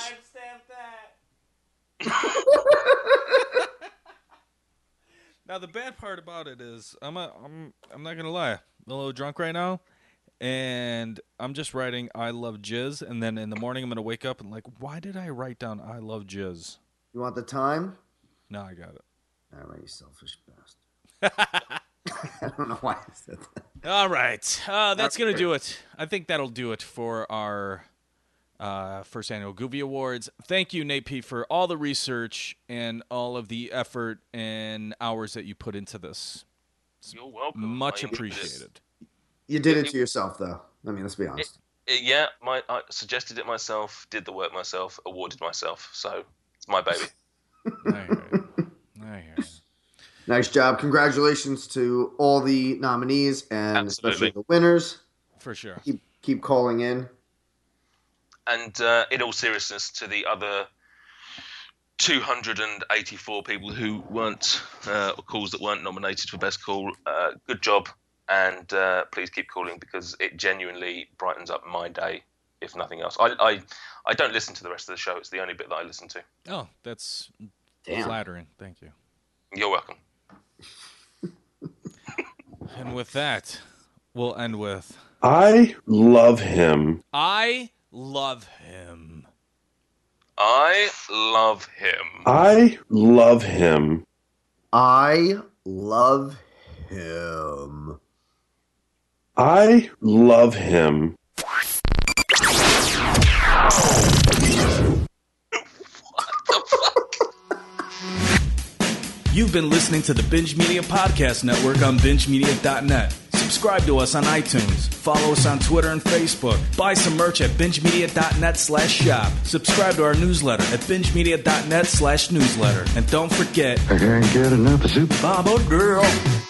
Now the bad part about it is I'm not gonna lie, I'm a little drunk right now, and I'm just writing I love jizz, and then in the morning I'm gonna wake up and like, why did I write down I love jizz? You want the time? No, I got it. All right, you selfish bastard. I don't know why I said that. All right, that's gonna do it. I think that'll do it for our first annual Goovy Awards. Thank you, Nate P, for all the research and all of the effort and hours that you put into this. You're welcome. Much appreciated. You did it to yourself, though. I mean, let's be honest. Yeah, I suggested it myself, did the work myself, awarded myself. So it's my baby. I hear you. Nice job. Congratulations to all the nominees and especially the winners. For sure. Keep calling in. And in all seriousness, to the other 284 people who weren't calls that weren't nominated for best call, good job, and please keep calling because it genuinely brightens up my day, if nothing else. I don't listen to the rest of the show. It's the only bit that I listen to. Oh, that's flattering. Thank you. You're welcome. And with that, we'll end with I love him. I love him. I love him. I love him. I love him. I love him. You've been listening to the Binge Media Podcast Network on BingeMedia.net. Subscribe to us on iTunes. Follow us on Twitter and Facebook. Buy some merch at BingeMedia.net/shop. Subscribe to our newsletter at BingeMedia.net/newsletter. And don't forget, I can't get enough of Super Baba Girl.